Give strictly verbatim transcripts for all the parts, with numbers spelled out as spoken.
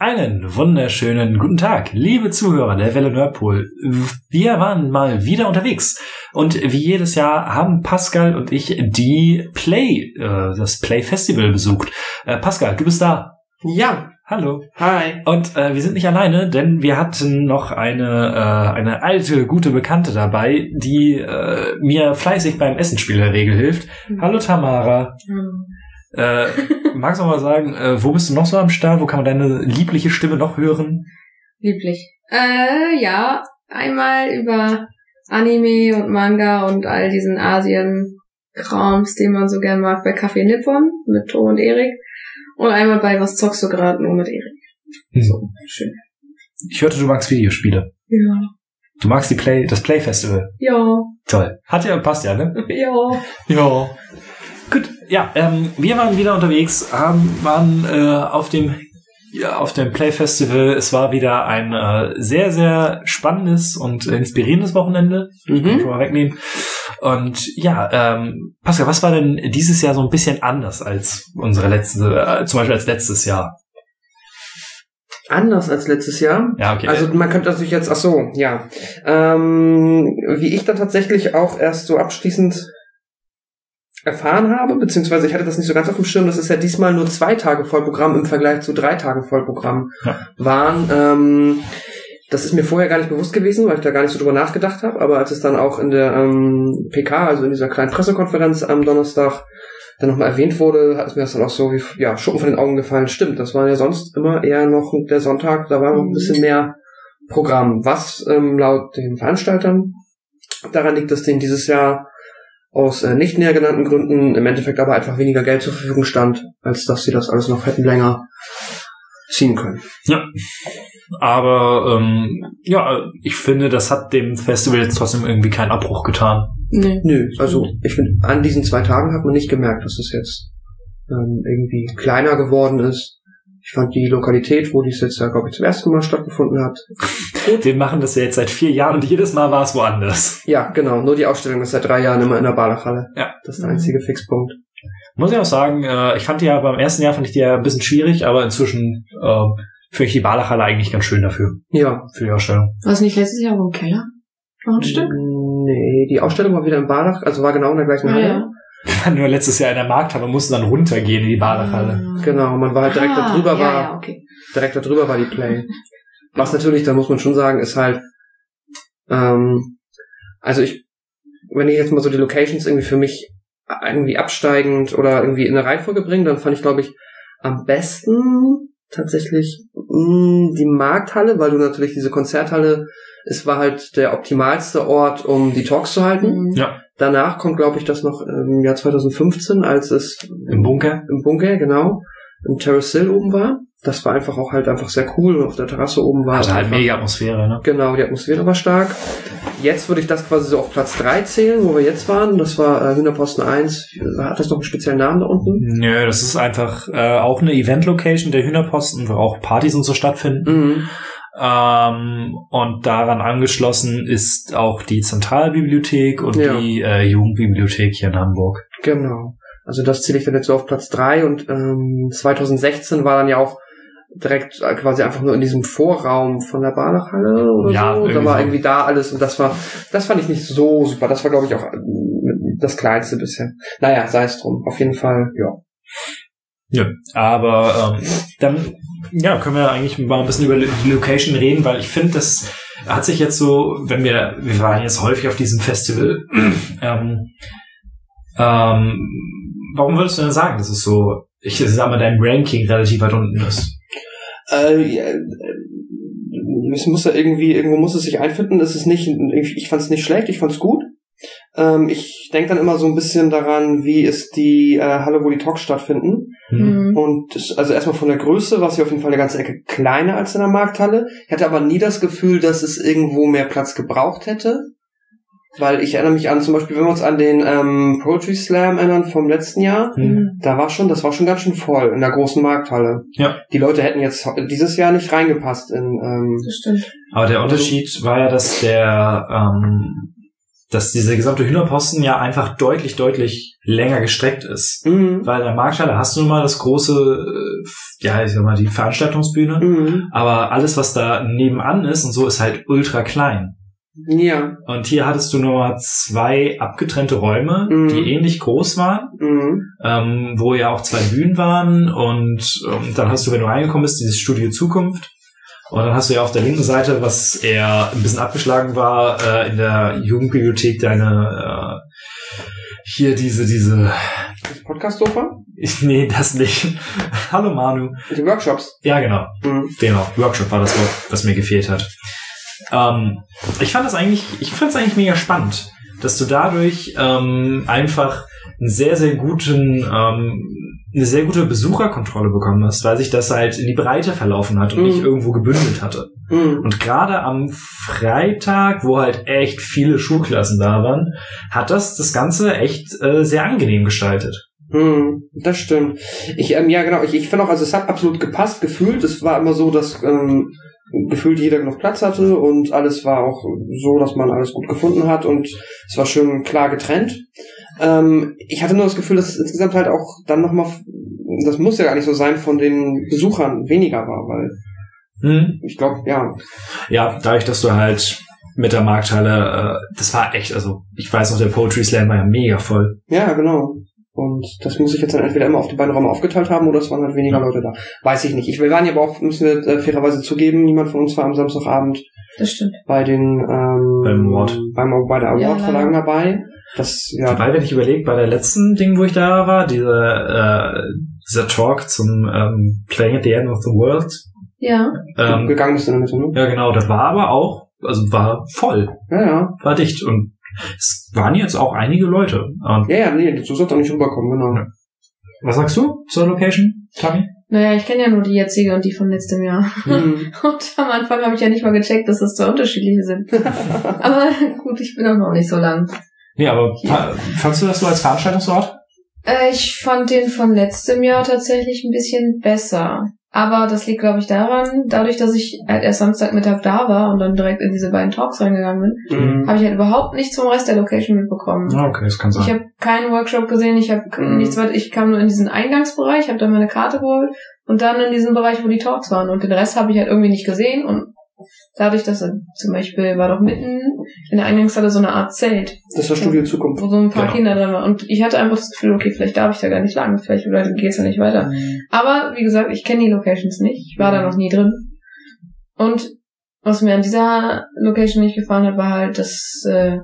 Einen wunderschönen guten Tag, liebe Zuhörer der Welle Nerdpool. Wir waren mal wieder unterwegs und wie jedes Jahr haben Pascal und ich die Play, äh, das Play Festival besucht. Äh, Pascal, du bist da. Ja. Hallo. Hi. Und äh, wir sind nicht alleine, denn wir hatten noch eine äh, eine alte, gute Bekannte dabei, die äh, mir fleißig beim Essensspiel der Regel hilft. Mhm. Hallo Tamara. Mhm. Äh, magst du mal sagen, äh, wo bist du noch so am Start? Wo kann man deine liebliche Stimme noch hören? Lieblich. Äh, ja, einmal über Anime und Manga und all diesen Asien-Krams, den man so gern mag, bei Café Nippon mit To und Erik. Und einmal bei Was zockst du gerade nur mit Erik. Hm. So, schön. Ich hörte, du magst Videospiele. Ja. Du magst die Play, das Play Festival. Ja. Toll. Hat ja, passt ja, ne? Ja. Ja. Gut, ja, ähm, wir waren wieder unterwegs, haben, waren äh, auf dem ja, auf dem Play Festival. Es war wieder ein äh, sehr, sehr spannendes und äh, inspirierendes Wochenende. Mhm. Kann ich mal wegnehmen. Und ja, ähm, Pascal, was war denn dieses Jahr so ein bisschen anders als unsere letzte, äh, zum Beispiel als letztes Jahr? Anders als letztes Jahr? Ja, okay. Also man könnte natürlich jetzt, ach so, ja. Ähm, wie ich dann tatsächlich auch erst so abschließend erfahren habe, beziehungsweise ich hatte das nicht so ganz auf dem Schirm, dass es ja diesmal nur zwei Tage Vollprogramm im Vergleich zu drei Tagen Vollprogramm ja. waren. Ähm, das ist mir vorher gar nicht bewusst gewesen, weil ich da gar nicht so drüber nachgedacht habe, aber als es dann auch in der ähm, P K, also in dieser kleinen Pressekonferenz am Donnerstag, dann nochmal erwähnt wurde, hat es mir das dann auch so wie ja, Schuppen von den Augen gefallen. Stimmt, das war ja sonst immer eher noch der Sonntag, da war noch ein bisschen mehr Programm, was ähm, laut den Veranstaltern daran liegt, dass denen dieses Jahr aus äh, nicht näher genannten Gründen im Endeffekt aber einfach weniger Geld zur Verfügung stand, als dass sie das alles noch hätten länger ziehen können. Ja, aber ähm, ja, ich finde, das hat dem Festival jetzt trotzdem irgendwie keinen Abbruch getan. Nee. Nö, also ich finde, an diesen zwei Tagen hat man nicht gemerkt, dass es jetzt ähm, irgendwie kleiner geworden ist. Ich fand die Lokalität, wo dies jetzt ja, glaube ich, zum ersten Mal stattgefunden hat. Gut. Wir machen das ja jetzt seit vier Jahren und jedes Mal war es woanders. Ja, genau. Nur die Ausstellung ist seit drei Jahren immer in der Balachhalle. Ja. Das ist der einzige Fixpunkt. Muss ich auch sagen, äh, ich fand die ja beim ersten Jahr fand ich die ja ein bisschen schwierig, aber inzwischen äh, finde ich die Balachhalle eigentlich ganz schön dafür. Ja. Für die Ausstellung. War es nicht letztes Jahr im Keller? Noch ein Stück? Nee, die Ausstellung war wieder im Balach, also war genau in der gleichen Halle. Ja. Wir waren nur letztes Jahr in der Markthalle und mussten dann runtergehen in die Balachhalle. Genau, man war halt direkt ah, da drüber, ja, war ja, okay. direkt da drüber war die Play. Was natürlich, da muss man schon sagen, ist halt, ähm, also ich, wenn ich jetzt mal so die Locations irgendwie für mich irgendwie absteigend oder irgendwie in eine Reihenfolge bringe, dann fand ich, glaube ich, am besten tatsächlich mh, die Markthalle, weil du natürlich diese Konzerthalle, es war halt der optimalste Ort, um die Talks zu halten. Ja. Danach kommt, glaube ich, das noch im Jahr zwanzig fünfzehn, als es im Bunker, im Bunker, genau, im Terrace Hill oben war. Das war einfach auch halt einfach sehr cool und auf der Terrasse oben war also halt einfach, mega Atmosphäre, ne? Genau, die Atmosphäre war stark. Jetzt würde ich das quasi so auf Platz drei zählen, wo wir jetzt waren. Das war äh, Hühnerposten eins. Hat das noch einen speziellen Namen da unten? Nö, das ist einfach äh, auch eine Event-Location, der Hühnerposten, wo auch Partys und so stattfinden. Mhm. Ähm, und daran angeschlossen ist auch die Zentralbibliothek und ja. die äh, Jugendbibliothek hier in Hamburg. Genau. Also das zähle ich dann jetzt so auf Platz drei und ähm, zwanzig sechzehn war dann ja auch direkt äh, quasi einfach nur in diesem Vorraum von der Balachhalle oder ja, so. Da war so. irgendwie da alles und das war, das fand ich nicht so super. Das war, glaube ich, auch das Kleinste bisher. Naja, sei es drum. Auf jeden Fall, ja. Ja, aber ähm, dann ja, können wir eigentlich mal ein bisschen über die Location reden, weil ich finde, das hat sich jetzt so, wenn wir, wir waren jetzt häufig auf diesem Festival, ähm, ähm, warum würdest du denn sagen, dass es so, ich sag mal, dein Ranking relativ weit unten ist? Äh, ja, es muss ja irgendwie, irgendwo muss es sich einfinden, es ist nicht, ich fand es nicht schlecht, ich fand es gut. Ähm, ich denke dann immer so ein bisschen daran, wie ist die äh, Halle, wo die Talks stattfinden. Mhm. Und das, also erstmal von der Größe war sie auf jeden Fall eine ganze Ecke kleiner als in der Markthalle. Ich hatte aber nie das Gefühl, dass es irgendwo mehr Platz gebraucht hätte. Weil ich erinnere mich an, zum Beispiel, wenn wir uns an den ähm, Poetry Slam erinnern vom letzten Jahr, Mhm. da war schon, das war schon ganz schön voll in der großen Markthalle. Ja. Die Leute hätten jetzt dieses Jahr nicht reingepasst in, ähm, Das stimmt. Aber der Unterschied war ja, dass der ähm, dass dieser gesamte Hühnerposten ja einfach deutlich, deutlich länger gestreckt ist. Mhm. Weil in der Markthalle hast du nun mal das große, äh, ja, ich sag mal, die Veranstaltungsbühne. Mhm. Aber alles, was da nebenan ist und so, ist halt ultra klein. Ja. Und hier hattest du nur mal zwei abgetrennte Räume, Mhm. die ähnlich groß waren, Mhm. ähm, wo ja auch zwei Bühnen waren. Und ähm, dann hast du, wenn du reingekommen bist, dieses Studio Zukunft. Und dann hast du ja auf der linken Seite, was eher ein bisschen abgeschlagen war, äh, in der Jugendbibliothek deine, äh, hier diese, diese, Das Podcast-Sofa? ich, nee, das nicht. Hallo Manu. Die Workshops. Ja, genau. Mhm. Genau. Workshop war das Wort, was mir gefehlt hat. Ähm, ich fand das eigentlich, ich fand es eigentlich mega spannend, dass du dadurch ähm, einfach einen sehr, sehr guten, ähm, eine sehr gute Besucherkontrolle bekommen hast, weil sich das halt in die Breite verlaufen hat und Mhm. nicht irgendwo gebündelt hatte. Mhm. Und gerade am Freitag, wo halt echt viele Schulklassen da waren, hat das das Ganze echt äh, sehr angenehm gestaltet. Hm, das stimmt. Ich, ähm, ja genau, ich, ich finde auch, also es hat absolut gepasst, gefühlt. Es war immer so, dass ähm, gefühlt jeder genug Platz hatte und alles war auch so, dass man alles gut gefunden hat und es war schön klar getrennt. Ähm, ich hatte nur das Gefühl, dass es insgesamt halt auch dann nochmal, das muss ja gar nicht so sein, von den Besuchern weniger war, weil Hm. ich glaube, ja. Ja, dadurch, dass du halt mit der Markthalle, äh, das war echt, also ich weiß noch, der Poetry Slam war ja mega voll. Ja, genau. Und das muss ich jetzt dann entweder immer auf die beiden Räume aufgeteilt haben oder es waren halt weniger Ja. Leute da. Weiß ich nicht. Ich, wir waren ja aber auch, müssen wir äh, fairerweise zugeben, niemand von uns war am Samstagabend Das stimmt. bei den ähm, Beim Award. beim, bei der Ja, Award-Verleihung dabei. Das, ja. Wobei, wenn ich überlege, bei der letzten Ding, wo ich da war, dieser, äh, dieser Talk zum ähm, Playing at the End of the World, Ja. ähm, gegangen bist in der Mitte, ne? ja genau, das war aber auch, also war voll, Ja, ja. war dicht und es waren jetzt auch einige Leute. Und Ja, ja, nee, so soll doch nicht rüberkommen, genau. Ja. was sagst du zur Location, Tami? Naja, ich kenne ja nur die jetzige und die von letztem Jahr. Mhm. Und am Anfang habe ich ja nicht mal gecheckt, dass das zwei unterschiedliche sind. Aber gut, ich bin auch noch nicht so lang. Nee, aber fa- fandst du das so als Veranstaltungsort? Äh, ich fand den von letztem Jahr tatsächlich ein bisschen besser. Aber das liegt, glaube ich, daran, dadurch, dass ich halt erst Samstagmittag da war und dann direkt in diese beiden Talks reingegangen bin, Mhm. habe ich halt überhaupt nichts vom Rest der Location mitbekommen. Ja, okay, das kann sein. Ich habe keinen Workshop gesehen, ich habe Mhm. nichts weiter. Ich kam nur in diesen Eingangsbereich, habe dann meine Karte geholt und dann in diesen Bereich, wo die Talks waren. Und den Rest habe ich halt irgendwie nicht gesehen. Und dadurch, dass er zum Beispiel war doch mitten in der Eingangshalle so eine Art Zelt, Das war Studio Zukunft. wo so ein paar Genau. Kinder drin waren. Und ich hatte einfach das Gefühl, okay, vielleicht darf ich da gar nicht lang, vielleicht geht's ja nicht weiter. Aber wie gesagt, ich kenne die Locations nicht. Ich war da noch nie drin. Und was mir an dieser Location nicht gefallen hat, war halt, dass äh,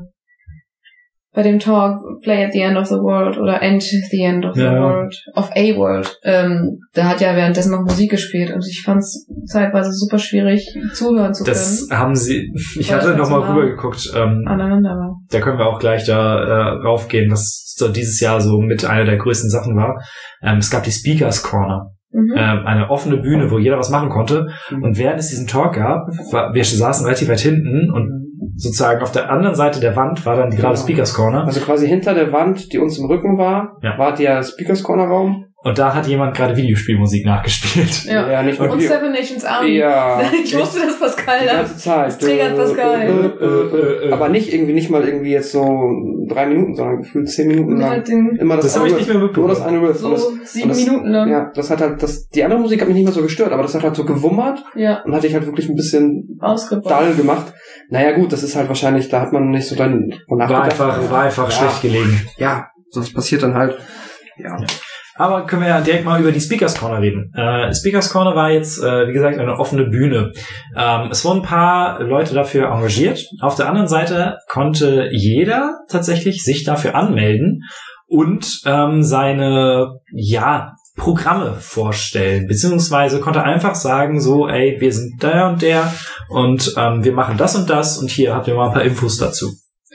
bei dem Talk Play at the End of the World oder End the End of the Ja. World, of a World, ähm, da hat ja währenddessen noch Musik gespielt und ich fand es zeitweise super schwierig, zuhören zu können. Das haben sie, ich Weil hatte das noch mal so nah rübergeguckt, ähm, aneinander war. da können wir auch gleich da äh, raufgehen, was so dieses Jahr so mit einer der größten Sachen war. Ähm, es gab die Speakers Corner, Mhm. ähm, eine offene Bühne, wo jeder was machen konnte. Mhm. Und während es diesen Talk gab, war, wir saßen relativ weit hinten und sozusagen auf der anderen Seite der Wand war dann die gerade Genau. Speakers Corner. Also quasi hinter der Wand, die uns im Rücken war, Ja. war der Speakers Corner Raum. Und da hat jemand gerade Videospielmusik nachgespielt. Ja. Ja, nicht nur Und Video. Seven Nations Army. Ja. Ich wusste, dass Pascal Die da. ganze Zeit. Das triggert Pascal. Äh, äh, äh, äh. Aber nicht irgendwie, nicht mal irgendwie jetzt so drei Minuten, sondern gefühlt zehn Minuten Und lang. halt den Immer das, Das habe ich nicht mehr Nur mitbekommen. das eine Riff. so Und das, sieben und das- Minuten lang. ja, das hat halt, das, die andere Musik hat mich nicht mehr so gestört, aber das hat halt so gewummert Ja, und hat dich halt wirklich ein bisschen ausgebaut. dull gemacht. Naja gut, das ist halt wahrscheinlich, da hat man nicht so dann War einfach, war einfach ja. schlecht gelegen. Ja, das passiert dann halt. Ja. Aber können wir ja direkt mal über die Speakers Corner reden. Äh, Speakers Corner war jetzt, äh, wie gesagt, eine offene Bühne. Ähm, es wurden ein paar Leute dafür engagiert. Auf der anderen Seite konnte jeder tatsächlich sich dafür anmelden und ähm, seine, ja, Programme vorstellen, beziehungsweise konnte einfach sagen, so, ey, wir sind der und der und ähm, wir machen das und das und hier habt ihr mal ein paar Infos dazu.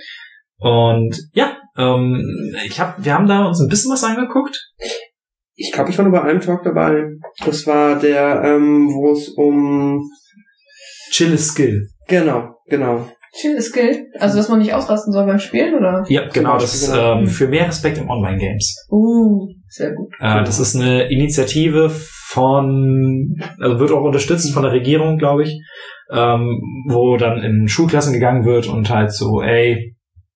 Und ja, ähm, ich hab, wir haben da uns ein bisschen was angeguckt. Ich glaube, ich war nur bei einem Talk dabei. Das war der, ähm, wo es um... Chill is Skill. Genau, genau. Chill ist Skill. Also, dass man nicht ausrasten soll beim Spielen, oder? Ja, genau, das Beispiel, ist genau. ähm, für mehr Respekt im Online-Games. Uh, sehr gut. Äh, das ist eine Initiative von, also wird auch unterstützt von der Regierung, glaube ich, ähm, wo dann in Schulklassen gegangen wird und halt so, ey,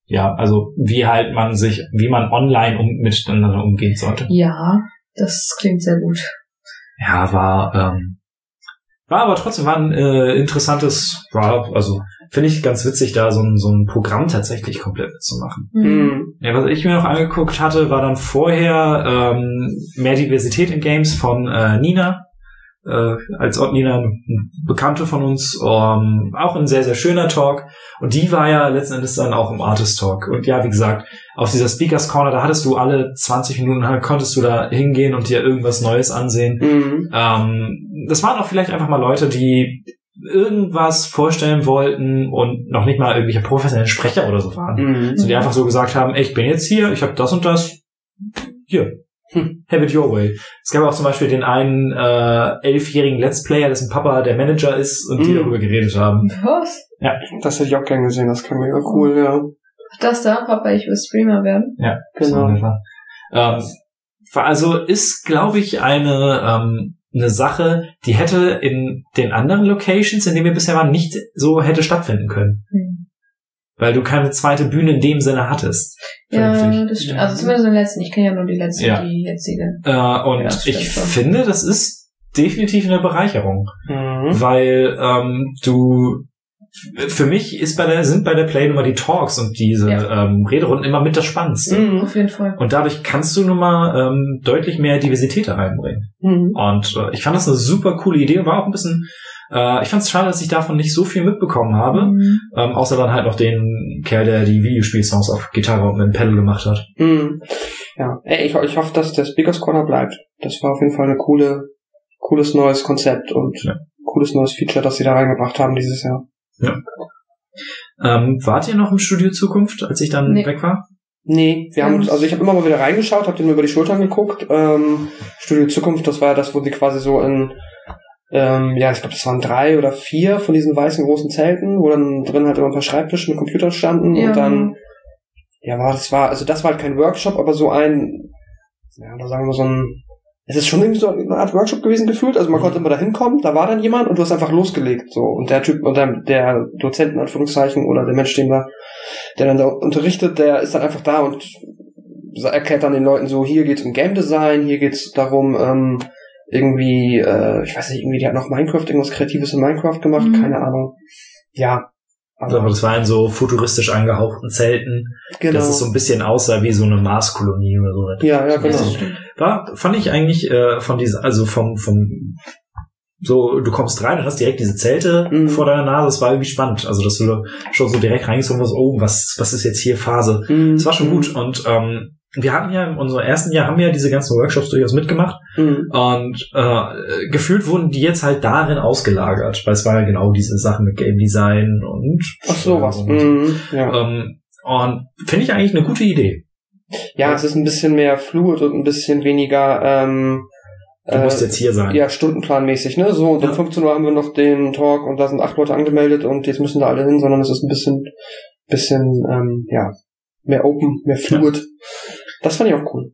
ja, also wie halt man sich, wie man online um, miteinander umgehen sollte. Ja, das klingt sehr gut. Ja, war, ähm, war aber trotzdem war ein äh, interessantes, war, also finde ich ganz witzig, da so ein, so ein Programm tatsächlich komplett mitzumachen. Mhm. Ja, was ich mir noch angeguckt hatte, war dann vorher ähm, mehr Diversität in Games von äh, Nina. Äh, als Ort Nina, eine Bekannte von uns, um, auch ein sehr, sehr schöner Talk. Und die war ja letzten Endes dann auch im Artist Talk. Und ja, wie gesagt, auf dieser Speakers Corner, da hattest du alle zwanzig Minuten, konntest du da hingehen und dir irgendwas Neues ansehen. Mhm. Ähm, das waren auch vielleicht einfach mal Leute, die irgendwas vorstellen wollten und noch nicht mal irgendwelche professionellen Sprecher oder so waren. Mhm. So, die einfach so gesagt haben, ey, ich bin jetzt hier, ich habe das und das, hier, hm. have it your way. Es gab auch zum Beispiel den einen äh, elfjährigen Let's Player, dessen Papa der Manager ist und die Mhm. darüber geredet haben. Was? Ja. Das hätte ich auch gern gesehen, das klang mega cool, ja. Das da, Papa, ich will Streamer werden. Ja, Genau. So, ähm, also ist, glaube ich, eine ähm, eine Sache, die hätte in den anderen Locations, in denen wir bisher waren, nicht so hätte stattfinden können. Hm. Weil du keine zweite Bühne in dem Sinne hattest. Ja, Vernünftig. das stimmt. Also zumindest in den letzten. Ich kenne ja nur die letzte, Ja. die jetzige. Äh, und Ja, das stimmt ich schon. finde, das ist definitiv eine Bereicherung. Mhm. Weil ähm, du für mich ist bei der sind bei der Play immer die Talks und diese Ja. ähm, Rederunden immer mit das Spannendste. Mhm. Auf jeden Fall. Und dadurch kannst du nun mal ähm, deutlich mehr Diversität da reinbringen. Mhm. Und äh, ich fand das eine super coole Idee und war auch ein bisschen, äh, ich fand es schade, dass ich davon nicht so viel mitbekommen habe, Mhm. ähm, außer dann halt noch den Kerl, der die Videospielsongs auf Gitarre und mit dem Pedal gemacht hat. Mhm. Ja, ey, ich, ich hoffe, dass der Speakers Corner bleibt. Das war auf jeden Fall eine coole, cooles neues Konzept und Ja. cooles neues Feature, das sie da reingebracht haben dieses Jahr. Ja. Ähm, wart ihr noch im Studio Zukunft, als ich dann Nee. weg war? Nee, wir Ja. haben uns, also ich habe immer mal wieder reingeschaut, habe den nur über die Schultern geguckt. Ähm, Studio Zukunft, das war ja das, wo sie quasi so in, ähm, ja, ich glaube, das waren drei oder vier von diesen weißen großen Zelten, wo dann drin halt immer ein paar Schreibtische mit Computern standen Ja. und dann, ja, war das war, also das war halt kein Workshop, aber so ein, ja, da sagen wir so ein, es ist schon irgendwie so eine Art Workshop gewesen gefühlt, also man Mhm. konnte immer da hinkommen, da war dann jemand und du hast einfach losgelegt, so, und der Typ, oder der Dozent in Anführungszeichen, oder der Mensch, den da, der dann da unterrichtet, der ist dann einfach da und erklärt dann den Leuten so, hier geht's um Game Design, hier geht's darum, ähm, irgendwie, äh, ich weiß nicht, irgendwie, die hat noch Minecraft, irgendwas Kreatives in Minecraft gemacht, Mhm. keine Ahnung. Ja. Also, aber das war in so futuristisch angehauchten Zelten, genau. dass es so ein bisschen aussah wie so eine Marskolonie oder so. ja, ja, Ja, genau. das stimmt. War, fand ich eigentlich äh, von dieser, also vom, vom, so, du kommst rein und hast direkt diese Zelte Mhm. vor deiner Nase, das war irgendwie spannend. Also, dass du schon so direkt reingezogen wirst, oh, was, was ist jetzt hier Phase? Mhm. Das war schon gut. Und ähm, wir hatten ja in unserem ersten Jahr haben wir ja diese ganzen Workshops durchaus mitgemacht. Mhm. Und äh, gefühlt wurden die jetzt halt darin ausgelagert, weil es war ja genau diese Sachen mit Game Design und Ach sowas. und, Mhm. Ja. ähm, und finde ich eigentlich eine gute Idee. ja, es ist ein bisschen mehr fluid und ein bisschen weniger, ähm, Du musst jetzt hier sein. ja, stundenplanmäßig, ne? So, und Ja. um fünfzehn Uhr haben wir noch den Talk und da sind acht Leute angemeldet und jetzt müssen da alle hin, sondern es ist ein bisschen, bisschen, ähm, ja, mehr open, mehr fluid. Das fand ich auch cool.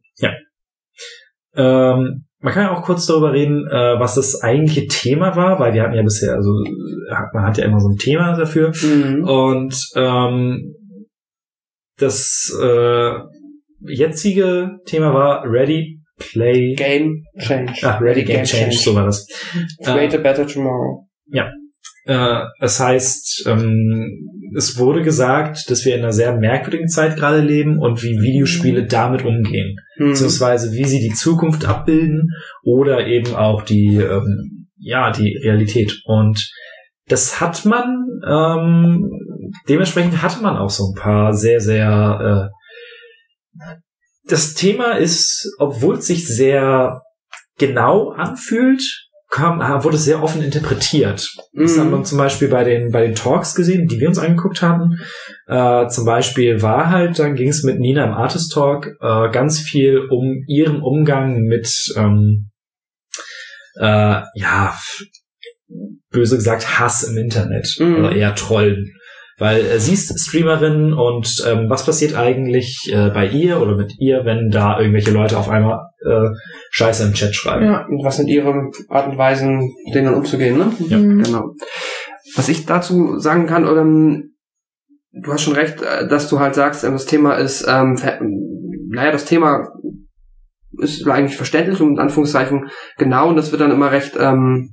Ähm, man kann ja auch kurz darüber reden, äh, was das eigentliche Thema war, weil wir hatten ja bisher, also hat- man hat ja immer so ein Thema dafür. Mhm. Und ähm, das äh, jetzige Thema war Ready, Play, Game Change. Ach, Ready, Game, Change, so war das. Create a better tomorrow. Äh, das heißt, ähm, es wurde gesagt, dass wir in einer sehr merkwürdigen Zeit gerade leben und wie Videospiele damit umgehen. Mhm. Beziehungsweise wie sie die Zukunft abbilden oder eben auch die, ähm, ja, die Realität. Und das hat man, ähm, dementsprechend hatte man auch so ein paar sehr, sehr, äh, das Thema ist, obwohl es sich sehr genau anfühlt, kam, wurde es sehr offen interpretiert. Das Mhm. haben wir zum Beispiel bei den, bei den Talks gesehen, die wir uns angeguckt haben. Äh, zum Beispiel war halt, dann ging es mit Nina im Artist Talk äh, ganz viel um ihren Umgang mit, ähm, äh, ja, böse gesagt, Hass im Internet. Mhm. Oder eher Trollen. Weil äh, sie ist Streamerin und ähm, was passiert eigentlich äh, bei ihr oder mit ihr, wenn da irgendwelche Leute auf einmal äh, Scheiße im Chat schreiben? Ja. Und was sind ihre Art und Weisen, denen umzugehen, ne? Ja, Mhm. Genau. Was ich dazu sagen kann, oder, du hast schon recht, dass du halt sagst, das Thema ist, ähm, naja, das Thema ist eigentlich verständlich und in Anführungszeichen genau, und das wird dann immer recht, ähm,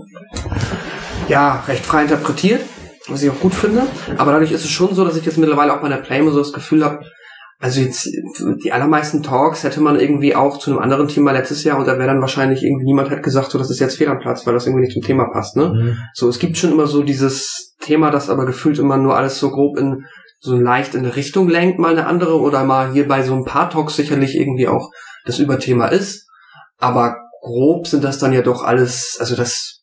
ja, recht frei interpretiert, was ich auch gut finde. Aber dadurch ist es schon so, dass ich jetzt mittlerweile auch bei der Playmo so das Gefühl habe, also jetzt die allermeisten Talks hätte man irgendwie auch zu einem anderen Thema letztes Jahr, und da wäre dann wahrscheinlich irgendwie niemand hat gesagt, so das ist jetzt fehl am Platz, weil das irgendwie nicht zum Thema passt, ne? Mhm. So, es gibt schon immer so dieses Thema, das aber gefühlt immer nur alles so grob in so leicht in eine Richtung lenkt, mal eine andere, oder mal hier bei so ein paar Talks sicherlich irgendwie auch das Überthema ist. Aber grob sind das dann ja doch alles, also das,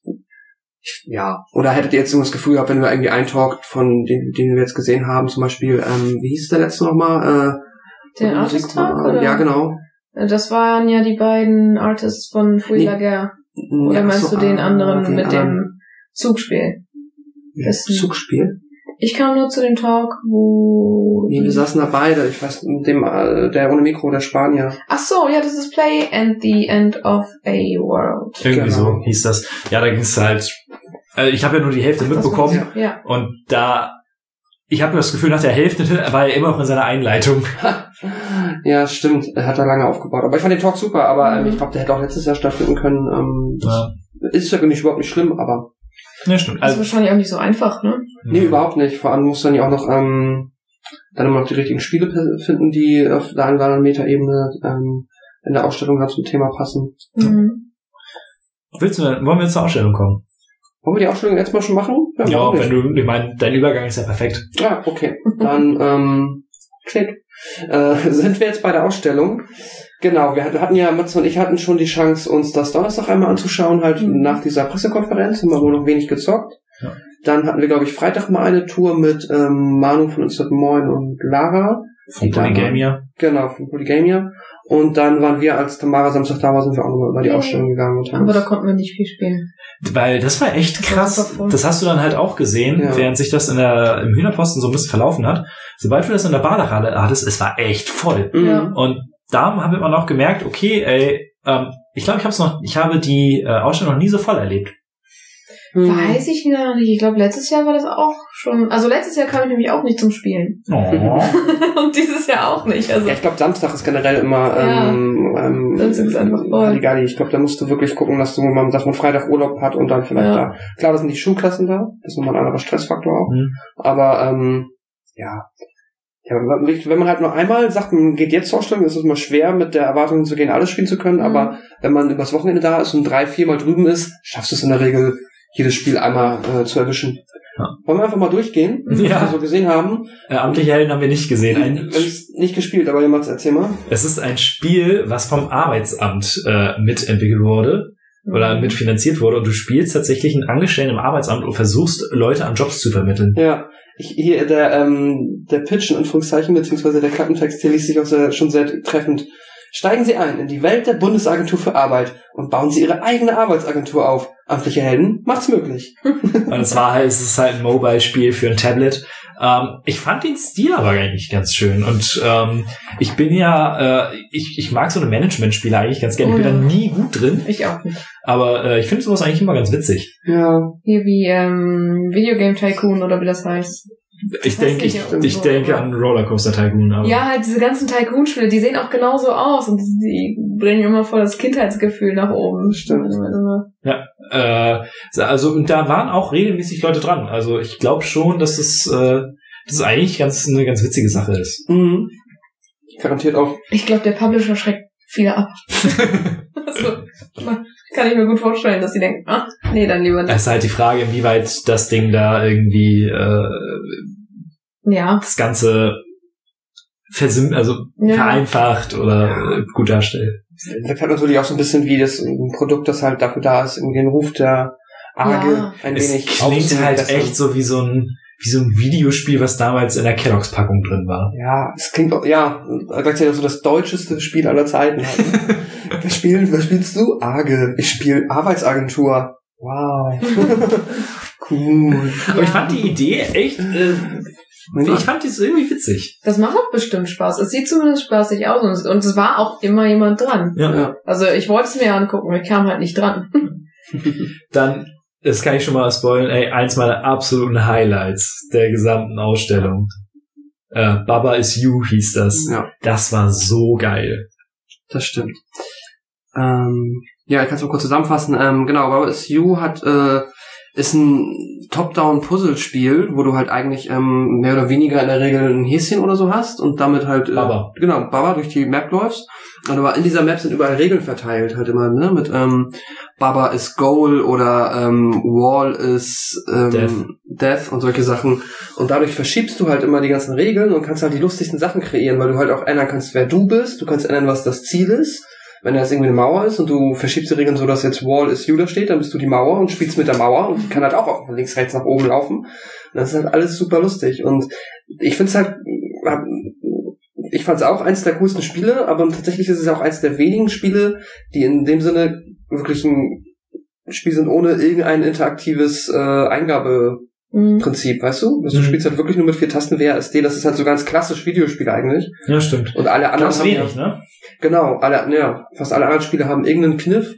ja. Oder hättet ihr jetzt so das Gefühl gehabt, wenn wir irgendwie einen Talk von den, den wir jetzt gesehen haben, zum Beispiel, ähm, wie hieß der letzte nochmal? Äh, Den Artist Talk, oder? Ja, genau. Das waren ja die beiden Artists von Fouille la Guerre. Oder ja, meinst so, du den anderen den mit anderen. dem Zugspiel? Ja, Zugspiel? Ich kam nur zu dem Talk, wo... Nee, wir saßen da beide. Ich weiß, mit dem, äh, der ohne Mikro, der Spanier. Ach so, ja, das ist Play and the End of a World. Irgendwie genau. So hieß das. Ja, da ging es halt... Also ich habe ja nur die Hälfte Ach, mitbekommen. Ja. Ja. Und da... Ich habe das Gefühl, nach der Hälfte war er immer noch in seiner Einleitung. Ja, stimmt. Er hat da lange aufgebaut. Aber ich fand den Talk super, aber mhm. ähm, ich glaube, der hätte auch letztes Jahr stattfinden können. Ähm, das ja. ist ja nicht, überhaupt nicht schlimm, aber... Ja, stimmt. Das ist wahrscheinlich auch nicht so einfach, ne? Nee, mhm. überhaupt nicht. Vor allem muss dann ja auch noch ähm, dann immer noch die richtigen Spiele finden, die auf der einen oder anderen Metaebene ähm, in der Ausstellung dann zum Thema passen. Mhm. Willst du, wollen wir jetzt zur Ausstellung kommen? Wollen wir die Ausstellung jetzt mal schon machen? Ja, ja wenn du, ich meine, dein Übergang ist ja perfekt. Ja, okay. Dann, ähm, klick. Äh, sind wir jetzt bei der Ausstellung. Genau, wir hatten ja, Matze und ich hatten schon die Chance, uns das Donnerstag einmal anzuschauen, halt mhm. nach dieser Pressekonferenz, haben wir wohl noch wenig gezockt. Ja. Dann hatten wir, glaube ich, Freitag mal eine Tour mit ähm, Manu von Instant Moin und Lara. Von Polygamia. Genau, von Polygamia. Und dann waren wir, als Tamara Samstag da war, sind wir auch nochmal über die Ausstellung gegangen. Und aber da konnten wir nicht viel spielen. Weil das war echt krass. Das, war das hast du dann halt auch gesehen, ja. während sich das in der, im Hühnerposten so ein bisschen verlaufen hat. Sobald du das in der Badehalle hattest, es war echt voll. Ja. Und da haben wir noch gemerkt, okay, ey, ähm, ich glaube, ich hab's noch, ich habe die äh, Ausstellung noch nie so voll erlebt. Hm. Weiß ich gar nicht. Ich glaube, letztes Jahr war das auch schon... Also letztes Jahr kam ich nämlich auch nicht zum Spielen. Oh. Und dieses Jahr auch nicht. Also ja, ich glaube, Samstag ist generell immer... Ja, ähm, ähm, das ist einfach voll. Egal, ich glaube, da musst du wirklich gucken, dass du man, dass man Freitag Urlaub hat und dann vielleicht ja. da... Klar, das sind die Schulklassen da. Das ist nochmal ein anderer Stressfaktor auch. Mhm. Aber, ähm, ja... Ja, wenn man halt nur einmal sagt, man geht jetzt zur Ausstellung, ist es immer schwer, mit der Erwartung zu gehen, alles spielen zu können. Mhm. Aber wenn man übers Wochenende da ist und drei, viermal drüben ist, schaffst du es in der Regel, jedes Spiel einmal äh, zu erwischen. Ja. Wollen wir einfach mal durchgehen, ja. was wir so gesehen haben? Äh, Amtliche Helden haben wir nicht gesehen. Ein nicht gespielt, aber jemand erzähl mal. Es ist ein Spiel, was vom Arbeitsamt äh, mitentwickelt wurde oder mitfinanziert wurde, und du spielst tatsächlich einen Angestellten im Arbeitsamt und versuchst, Leute an Jobs zu vermitteln. Ja. Ich, hier der ähm, der Pitch in Anführungszeichen beziehungsweise der Klappentext, der liest sich auch sehr, schon sehr treffend. Steigen Sie ein in die Welt der Bundesagentur für Arbeit und bauen Sie Ihre eigene Arbeitsagentur auf. Amtliche Helden macht's möglich. Und es war halt, es ist halt ein Mobile-Spiel für ein Tablet. Ähm, ich fand den Stil aber eigentlich ganz schön. Und ähm, ich bin ja, äh, ich, ich mag so eine Management-Spiele eigentlich ganz gerne. Ich bin da nie gut drin. Ich auch nicht. Aber äh, ich finde sowas eigentlich immer ganz witzig. Ja. Hier wie ähm, Videogame Tycoon oder wie das heißt. Ich denke, ich, ich so, denke oder? an Rollercoaster Tycoon. Aber ja, halt diese ganzen Tycoon-Spiele, die sehen auch genauso aus und die bringen immer voll das Kindheitsgefühl nach oben. Stimmt. Ja, äh, also und da waren auch regelmäßig Leute dran. Also ich glaube schon, dass es, äh, dass es eigentlich ganz eine ganz witzige Sache ist. Mhm. Garantiert auch. Ich glaube, der Publisher schreckt viele ab. Also, kann ich mir gut vorstellen, dass sie denken, ach, nee, dann lieber nicht. Es ist halt die Frage, inwieweit das Ding da irgendwie äh, ja. das Ganze versim- also ja. vereinfacht oder ja. gut darstellt. Das hat natürlich auch so ein bisschen wie das ein Produkt, das halt dafür da ist, irgendwie den Ruf der Arge ja. ein es wenig klingt halt besser. Echt so wie so ein wie so ein Videospiel, was damals in der Kelloggs-Packung drin war. Ja, es klingt auch, ja, gleichzeitig auch so das deutscheste Spiel aller Zeiten. Halt. was, spielen, was spielst du? Arge. Ich spiele Arbeitsagentur. Wow. Cool. Aber ich fand die Idee echt, äh, ich fand die irgendwie witzig. Das macht auch bestimmt Spaß. Es sieht zumindest spaßig aus und es war auch immer jemand dran. Ja. ja. Also ich wollte es mir angucken, ich kam halt nicht dran. Dann, das kann ich schon mal spoilern, ey, eins meiner absoluten Highlights der gesamten Ausstellung Äh, Baba is You hieß das. Ja. Das war so geil. Das stimmt. Ähm, ja, ich kann es mal kurz zusammenfassen. Ähm, genau, Baba is You hat, äh, ist ein Top-Down-Puzzle-Spiel, wo du halt eigentlich ähm, mehr oder weniger in der Regel ein Häschen oder so hast und damit halt, äh, Baba. genau, Baba durch die Map läufst. Und aber in dieser Map sind überall Regeln verteilt, halt immer, ne, mit ähm, Baba is Goal oder ähm, Wall is ähm, Death. Death und solche Sachen. Und dadurch verschiebst du halt immer die ganzen Regeln und kannst halt die lustigsten Sachen kreieren, weil du halt auch ändern kannst, wer du bist. Du kannst ändern, was das Ziel ist. Wenn das irgendwie eine Mauer ist und du verschiebst die Regeln so, dass jetzt Wall is You da steht, dann bist du die Mauer und spielst mit der Mauer und die kann halt auch von links, rechts, nach oben laufen. Und das ist halt alles super lustig. Und ich find's halt, ich fand's auch eins der coolsten Spiele, aber tatsächlich ist es auch eins der wenigen Spiele, die in dem Sinne wirklich ein Spiel sind ohne irgendein interaktives äh, Eingabeprinzip, weißt du? Also, du Mhm. spielst halt wirklich nur mit vier Tasten W A S D, das ist halt so ganz klassisch Videospiel eigentlich. Ja, stimmt. Und alle anderen Ganz haben wenig, ja, ne? genau, alle, ja, fast alle anderen Spiele haben irgendeinen Kniff,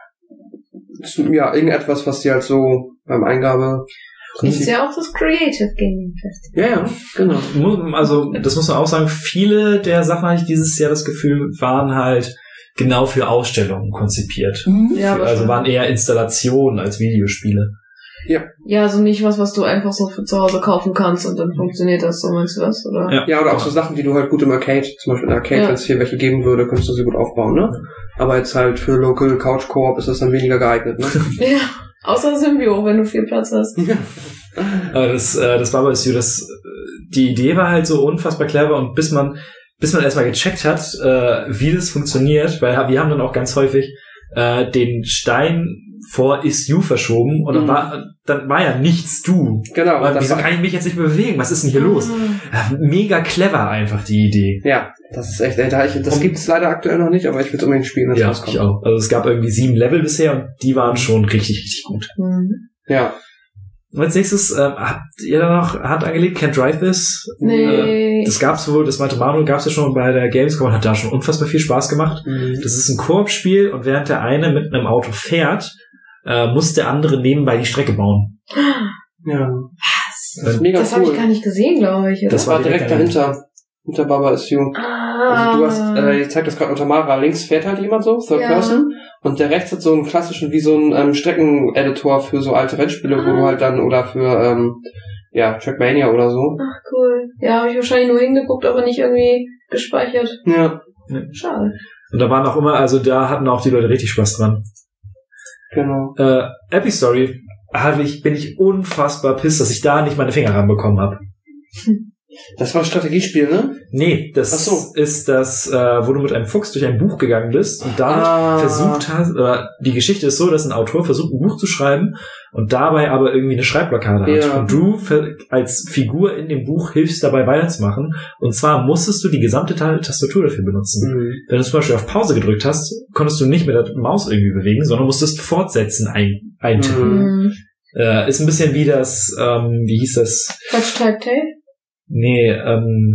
ja, irgendetwas, was die halt so beim Eingabe Ist ja auch das Creative Gaming Festival. ja, ja, genau. Mu- Also, das muss man auch sagen, viele der Sachen hatte ich dieses Jahr das Gefühl, waren halt genau für Ausstellungen konzipiert. Ja, aber Also waren eher Installationen als Videospiele. ja, also nicht was, was du einfach so für zu Hause kaufen kannst und dann funktioniert das, so meinst du das, oder? Ja. Ja, oder auch so Sachen, die du halt gut im Arcade, zum Beispiel in Arcade, Ja. wenn es hier welche geben würde, könntest du sie gut aufbauen, ne? Aber jetzt halt für Local Couch Co-op ist das dann weniger geeignet, ne? Ja, außer Symbio, wenn du viel Platz hast. Aber das, äh, das Baba is You, das, die Idee war halt so unfassbar clever und bis man, bis man erstmal gecheckt hat, äh, wie das funktioniert, weil wir haben dann auch ganz häufig äh, den Stein vor Is You verschoben und dann Mhm. war, dann war ja nichts du. Genau. Aber das wieso war- kann ich mich jetzt nicht mehr bewegen? Was ist denn hier los? Ah. Äh, mega clever einfach die Idee. Ja, das ist echt, da ich, das Und- gibt's leider aktuell noch nicht, aber ich will es unbedingt spielen, wenn es Ja, rauskommt. ich auch. Also es gab irgendwie sieben Level bisher und die waren schon richtig, richtig gut. Mhm. Ja. Und als nächstes, äh, habt ihr da noch Hand angelegt? Can't Drive This? Äh, Nee. das gab's wohl, das meinte Manu, gab's ja schon bei der Gamescom und hat da schon unfassbar viel Spaß gemacht. Mhm. Das ist ein Koop-Spiel und während der eine mit einem Auto fährt, äh, muss der andere nebenbei die Strecke bauen. Ja. Was? Das ist mega Das cool. habe ich gar nicht gesehen, glaube ich. Oder? Das war direkt dahinter. Hinter Baba is You. Ah. Also du hast, äh, ich zeig das gerade unter Mara, links fährt halt jemand so, Third Ja. Person, und der rechts hat so einen klassischen, wie so ein ähm, Strecken-Editor für so alte Rennspiele, wo Ah. du halt dann, oder für, ähm, ja, Trackmania oder so. Ach, cool. Ja, habe ich wahrscheinlich nur hingeguckt, aber nicht irgendwie gespeichert. Ja, Schade. Und da waren auch immer, also da hatten auch die Leute richtig Spaß dran. genau. Äh, Epic Story habe ich, bin ich unfassbar pisst, dass ich da nicht meine Finger ranbekommen habe. Das war ein Strategiespiel, ne? Nee, das Ach so. ist das, äh, wo du mit einem Fuchs durch ein Buch gegangen bist und damit Ah. versucht hast, oder die Geschichte ist so, dass ein Autor versucht, ein Buch zu schreiben und dabei aber irgendwie eine Schreibblockade hat. Ja. Und du ver- als Figur in dem Buch hilfst dabei weiterzumachen. Und zwar musstest du die gesamte Ta- Tastatur dafür benutzen. Mhm. Wenn du zum Beispiel auf Pause gedrückt hast, konntest du nicht mit der Maus irgendwie bewegen, sondern musstest fortsetzen ein, eintippen. Mhm. Mhm. Äh, ist ein bisschen wie das, ähm, wie hieß das? Touch Type Tape? Nee, ähm,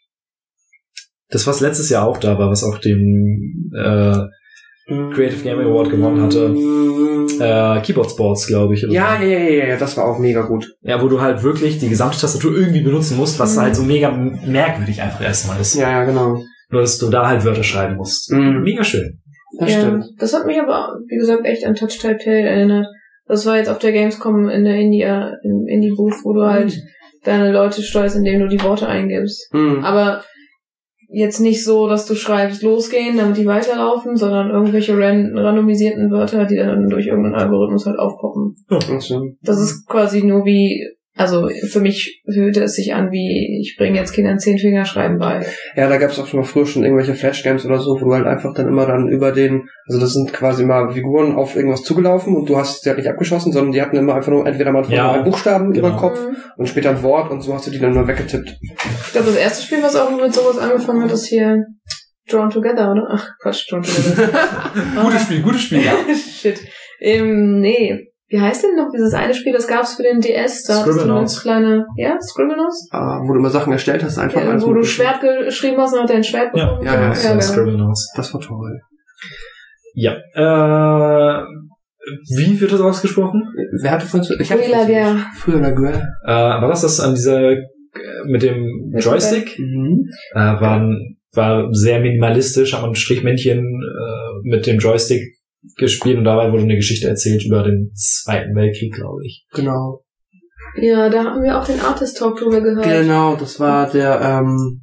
das, was letztes Jahr auch da war, was auch den äh, Creative Gaming Award gewonnen hatte. Äh, Keyboard Sports, glaube ich. Oder Ja, so. ja, ja, ja, ja, das war auch mega gut. Ja, wo du halt wirklich die gesamte Tastatur irgendwie benutzen musst, was Mhm. halt so mega merkwürdig einfach erstmal ist. Ja, ja, genau. Nur, dass du da halt Wörter schreiben musst. Mhm. Mega schön. Das ja, stimmt. das hat mich aber, wie gesagt, echt an Touch Type Tape erinnert. Das war jetzt auf der Gamescom in der Indie, im Indie-Booth, wo du halt deine Leute steuerst, indem du die Worte eingibst. Mhm. Aber jetzt nicht so, dass du schreibst, losgehen, damit die weiterlaufen, sondern irgendwelche ran randomisierten Wörter, die dann durch irgendeinen Algorithmus halt aufpoppen. Ach so. Das ist quasi nur wie, also für mich fühlte es sich an wie, ich bringe jetzt Kindern zehn Fingerschreiben bei. Ja, da gab's auch schon mal früher schon irgendwelche Flash-Games oder so, wo du halt einfach dann immer dann über den, also das sind quasi mal Figuren auf irgendwas zugelaufen und du hast sie halt nicht abgeschossen, sondern die hatten immer einfach nur entweder mal Ja, einen Buchstaben genau. über den Kopf Mhm. und später ein Wort und so hast du die dann nur weggetippt. Ich glaube, das erste Spiel, was auch mit sowas angefangen hat, ist hier Drawn Together, oder? Ach, Quatsch, Drawn Together. Gutes Spiel, gutes Spiel, ja. Shit. Ähm, nee. Wie heißt denn noch dieses eine Spiel, das gab's für den D S? Da hattest du eine Scribblenauts. kleine, ja, Scribblenauts? Ah, wo du immer Sachen erstellt hast, einfach Ja, alles wo du Mögliche. Schwert geschrieben hast und hat er ein Schwert Ja, bekommen. ja, ja, Das war genau. Scribblenauts. Das war toll. Ja. Äh, wie wird das ausgesprochen? Wer hatte von Ich hatte Früher Guerre. Früher la Guerre. Äh, war das das an dieser äh, mit dem Joystick. Mhm. Äh, war, war sehr minimalistisch, hat man ein Strichmännchen äh, mit dem Joystick gespielt und dabei wurde eine Geschichte erzählt über den Zweiten Weltkrieg, glaube ich. Genau. Ja, da haben wir auch den Artist Talk drüber gehört. Genau, das war der, ähm,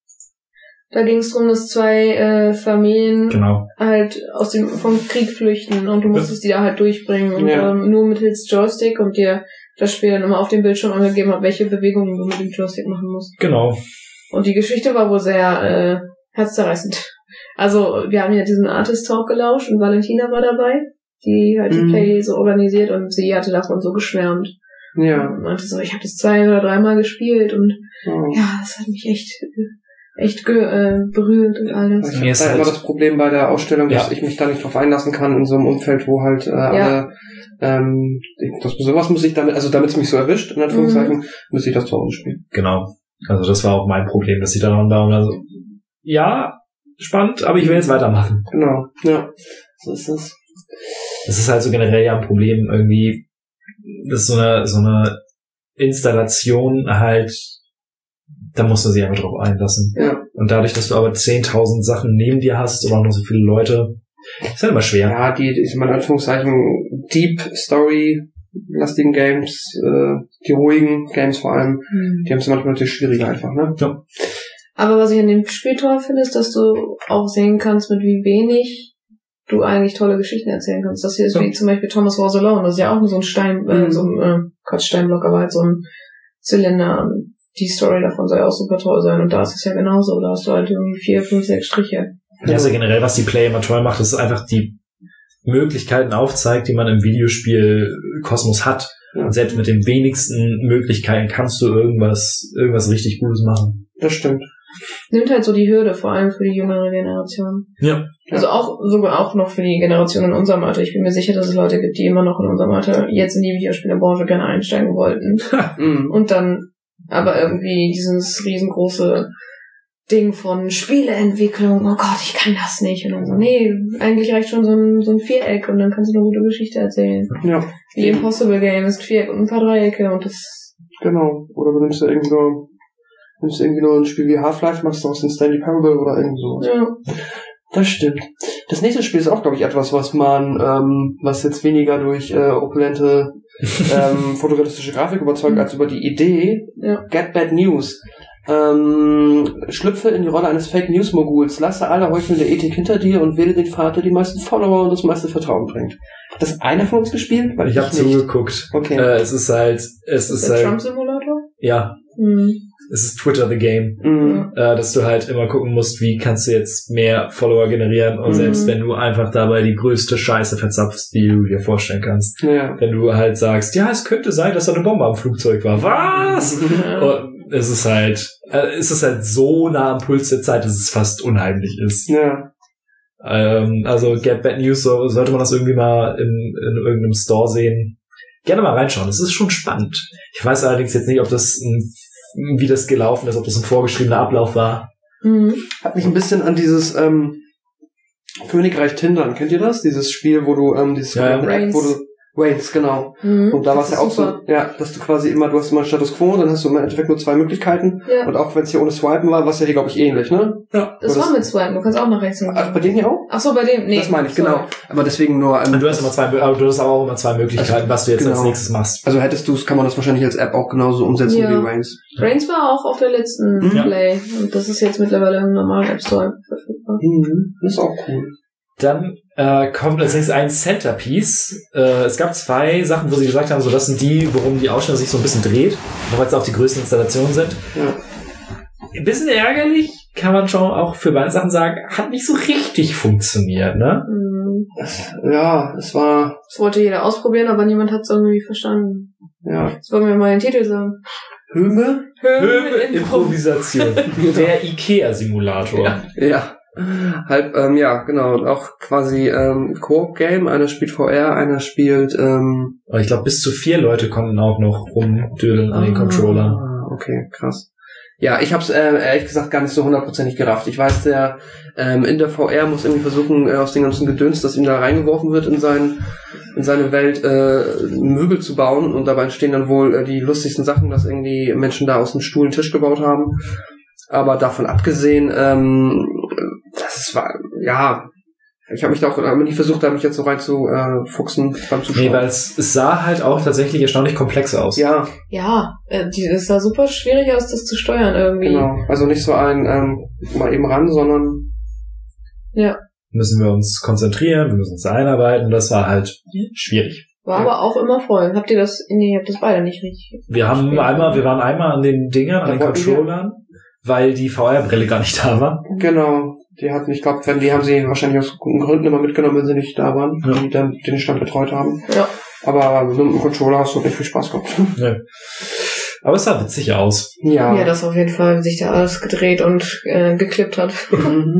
Da ging es darum, dass zwei äh, Familien Genau. halt aus dem vom Krieg flüchten und du musstest die da halt durchbringen und Ja. ähm, nur mittels Joystick und dir das Spiel dann immer auf dem Bildschirm angegeben hat, welche Bewegungen du mit dem Joystick machen musst. Genau. Und die Geschichte war wohl sehr äh, herzzerreißend. Also wir haben ja diesen Artist Talk gelauscht und Valentina war dabei, die halt die Mhm. Play so organisiert und sie hatte davon so geschwärmt. ja. Und meinte so, ich habe das zwei oder dreimal gespielt und Oh. ja, das hat mich echt echt ge äh, berührt und alles. Ich Mir habe ist da halt- immer das Problem bei der Ausstellung, dass Ja. ich mich da nicht drauf einlassen kann in so einem Umfeld, wo halt äh, alle, ähm, das, sowas muss ich damit, also damit es mich so erwischt, in Anführungszeichen, Mhm. müsste ich das zu Hause spielen. Genau. Also das war auch mein Problem, dass ich dann und da und dann so, ja, spannend, aber ich will jetzt weitermachen. Genau, ja, so ist es. Das ist halt so generell ja ein Problem irgendwie, dass so eine, so eine Installation halt, da musst du sich einfach drauf einlassen. Ja. Und dadurch, dass du aber zehntausend Sachen neben dir hast oder auch noch so viele Leute, ist halt immer schwer. Ja, die, ich sag mal in Anführungszeichen, Deep Story lastigen Games, äh, die ruhigen Games vor allem, Mhm. die haben es manchmal natürlich schwieriger einfach, ne? Ja. Aber was ich an dem Spiel toll finde, ist, dass du auch sehen kannst, mit wie wenig du eigentlich tolle Geschichten erzählen kannst. Das hier ist Ja. wie zum Beispiel Thomas Was Alone. Das ist ja auch nur so ein Stein, äh, Mhm. so ein, äh, Quatsch, Steinblock, aber halt so ein Zylinder. Die Story davon soll ja auch super toll sein. Und da ist es ja genauso. Da hast du halt irgendwie vier, fünf, sechs Striche. Ja, also generell, was die Play immer toll macht, ist einfach die Möglichkeiten aufzeigt, die man im Videospiel Kosmos hat. Ja. Und selbst mit den wenigsten Möglichkeiten kannst du irgendwas, irgendwas richtig Gutes machen. Das stimmt. Nimmt halt so die Hürde, vor allem für die jüngere Generation. Ja. Also auch, sogar auch noch für die Generation in unserem Alter. Ich bin mir sicher, dass es Leute gibt, die immer noch in unserem Alter jetzt in die Videospielebranche gerne einsteigen wollten. Mhm. Und dann aber irgendwie dieses riesengroße Ding von Spieleentwicklung, oh Gott, ich kann das nicht. Und dann so, nee, eigentlich reicht schon so ein, so ein Viereck und dann kannst du eine gute Geschichte erzählen. Ja, Wie Impossible Game ist ein Viereck und ein paar Dreiecke und das... genau. Oder du nimmst ja irgendwie nur, nimmst irgendwie nur ein Spiel wie Half-Life, machst daraus den Stanley Parable oder irgend sowas. Ja. Das stimmt. Das nächste Spiel ist auch, glaube ich, etwas, was man, ähm, was jetzt weniger durch äh, opulente ähm, fotorealistische Grafik überzeugt, als über die Idee. Ja. Get Bad News. Ähm, schlüpfe in die Rolle eines Fake News Moguls, lasse alle heuchelnde Ethik hinter dir und wähle den Pfad, der die meisten Follower und das meiste Vertrauen bringt. Hat das einer von uns gespielt? Weil Ich habe nicht. zugeguckt. Okay. Äh, es ist halt, es ist Der halt, Trump-Simulator? ja, Hm. es ist Twitter the Game. Mhm. Äh, dass du halt immer gucken musst, wie kannst du jetzt mehr Follower generieren und Mhm. selbst wenn du einfach dabei die größte Scheiße verzapfst, die du dir vorstellen kannst. Ja. Wenn du halt sagst, ja, es könnte sein, dass da eine Bombe am Flugzeug war. Was? Ja. Und es ist halt, äh, es ist halt so nah am Puls der Zeit, dass es fast unheimlich ist. Ja. Ähm, also Get Bad News, so, sollte man das irgendwie mal in, in irgendeinem Store sehen. Gerne mal reinschauen, es ist schon spannend. Ich weiß allerdings jetzt nicht, ob das ein, wie das gelaufen ist, ob das ein vorgeschriebener Ablauf war. Mhm. Hat mich ein bisschen an dieses ähm, Königreich Tindern, kennt ihr das? Dieses Spiel, wo du ähm, dieses Ja, ja. App, wo du Reigns, genau. Mhm. Und da war Das es ja ist auch super. so, ja, dass du quasi immer, du hast immer Status Quo, dann hast du im Endeffekt nur zwei Möglichkeiten. Ja. Und auch wenn es hier ohne Swipen war, war es ja hier, glaube ich, ähnlich, ne? Ja. Das Oder war mit Swipen, du kannst auch nach rechts und Ach, bei denen hier auch? Ach so, bei dem, nee. das meine ich, sorry. genau. Aber deswegen nur... Ähm, Du hast immer zwei, aber du hast aber auch immer zwei Möglichkeiten, was du jetzt Genau. als nächstes machst. also hättest du es, kann man das wahrscheinlich als App auch genauso umsetzen Ja. wie Reigns. Reigns war auch auf der letzten Mhm. Play und das ist jetzt mittlerweile im normalen App Store verfügbar. Mhm. Das ist auch cool. Dann äh, kommt als nächstes ein Centerpiece. Äh, es gab zwei Sachen, wo sie gesagt haben, so das sind die, worum die Ausstellung sich so ein bisschen dreht, weil es auch die größten Installationen sind. Ja. Ein bisschen ärgerlich, kann man schon auch für beide Sachen sagen, hat nicht so richtig funktioniert, ne? Mhm. Ja, es war, Das wollte jeder ausprobieren, aber niemand hat es irgendwie verstanden. ja, Jetzt wollen wir mal den Titel sagen. Höme? Höhe Improvisation. Der Ikea-Simulator. Ja. Ja. Halb, ähm, ja, genau. Und auch quasi ähm, Koop-Game. Einer spielt V R, einer spielt ähm, Aber ich glaube, bis zu vier Leute konnten auch noch rumdödeln an den ah, Controllern. Okay, krass. Ja, ich hab's äh, ehrlich gesagt gar nicht so hundertprozentig gerafft. Ich weiß, der ähm, in der V R muss irgendwie versuchen, äh, aus dem ganzen Gedöns, das ihm da reingeworfen wird in sein in seine Welt äh, Möbel zu bauen und dabei entstehen dann wohl äh, die lustigsten Sachen, dass irgendwie Menschen da aus dem Stuhl einen Tisch gebaut haben. Aber davon abgesehen, ähm, das war, ja, ich habe mich da auch aber nie versucht, da mich jetzt so rein zu äh, fuchsen beim Zuschauen. Nee, weil es, es sah halt auch tatsächlich erstaunlich komplex aus. Ja, Ja, äh, die, es sah super schwierig aus, das zu steuern irgendwie. genau. Also nicht so ein ähm, mal eben ran, sondern Ja. Müssen wir uns konzentrieren, wir müssen uns einarbeiten, das war halt schwierig. War Ja. aber auch immer voll. Habt ihr das, nee, ihr habt das beide nicht richtig. Wir haben gespielt. einmal, wir waren einmal an den Dingern, an Da den wollten wir- Controllern, weil die V R-Brille gar nicht da war. genau. Die hatten, ich glaube, wenn die haben sie wahrscheinlich aus guten Gründen immer mitgenommen, wenn sie nicht da waren, Ja. die dann den Stand betreut haben. Ja. Aber mit dem Controller hast du echt viel Spaß gehabt. Ja. Aber es sah witzig aus. Ja. Ja, das auf jeden Fall sich da alles gedreht und äh, geklippt hat. Mhm.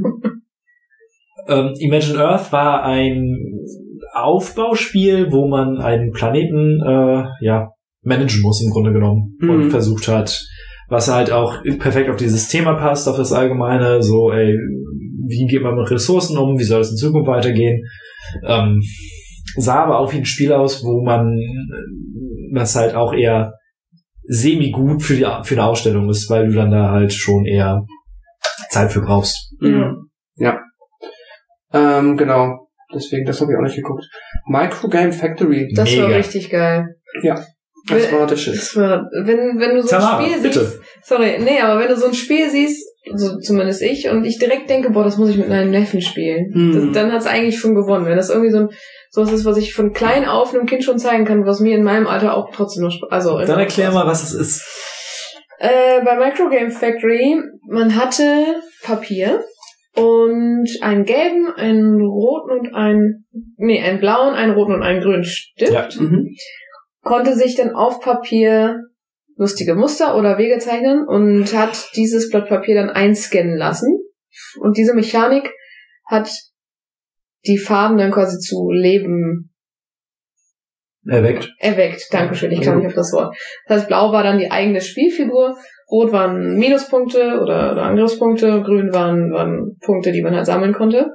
Ähm, Imagine Earth war ein Aufbauspiel, wo man einen Planeten äh, ja managen muss im Grunde genommen Mhm. und versucht hat, was halt auch perfekt auf dieses Thema passt, auf das Allgemeine, so ey, wie geht man mit Ressourcen um, wie soll es in Zukunft weitergehen. Ähm, sah aber auch wie ein Spiel aus, wo man was halt auch eher semi-gut für die für eine Ausstellung ist, weil du dann da halt schon eher Zeit für brauchst. Mhm. Ja. Ähm, genau. Deswegen, das habe ich auch nicht geguckt. Micro Game Factory. Das Mega. war richtig geil. Das war der Shit. Das war, wenn, wenn du so Tamara, ein Spiel bitte. siehst, sorry, nee, aber wenn du so ein Spiel siehst, so zumindest ich, und ich direkt denke, boah, das muss ich mit meinem Neffen spielen, Mhm. das, dann hat's eigentlich schon gewonnen. Wenn das irgendwie so ein, sowas ist, was ich von klein auf einem Kind schon zeigen kann, was mir in meinem Alter auch trotzdem noch Spaß, also. Dann erklär mal, was es ist. Äh, bei Micro Game Factory, man hatte Papier und einen gelben, einen roten und einen, nee, einen blauen, einen roten und einen grünen Stift. Ja. Mhm. Konnte sich dann auf Papier lustige Muster oder Wege zeichnen und hat dieses Blatt Papier dann einscannen lassen. Und diese Mechanik hat die Farben dann quasi zu Leben Erweckt. erweckt. Dankeschön, ich kam nicht auf das Wort. Das heißt, blau war dann die eigene Spielfigur, rot waren Minuspunkte oder, oder Angriffspunkte, grün waren, waren Punkte, die man halt sammeln konnte.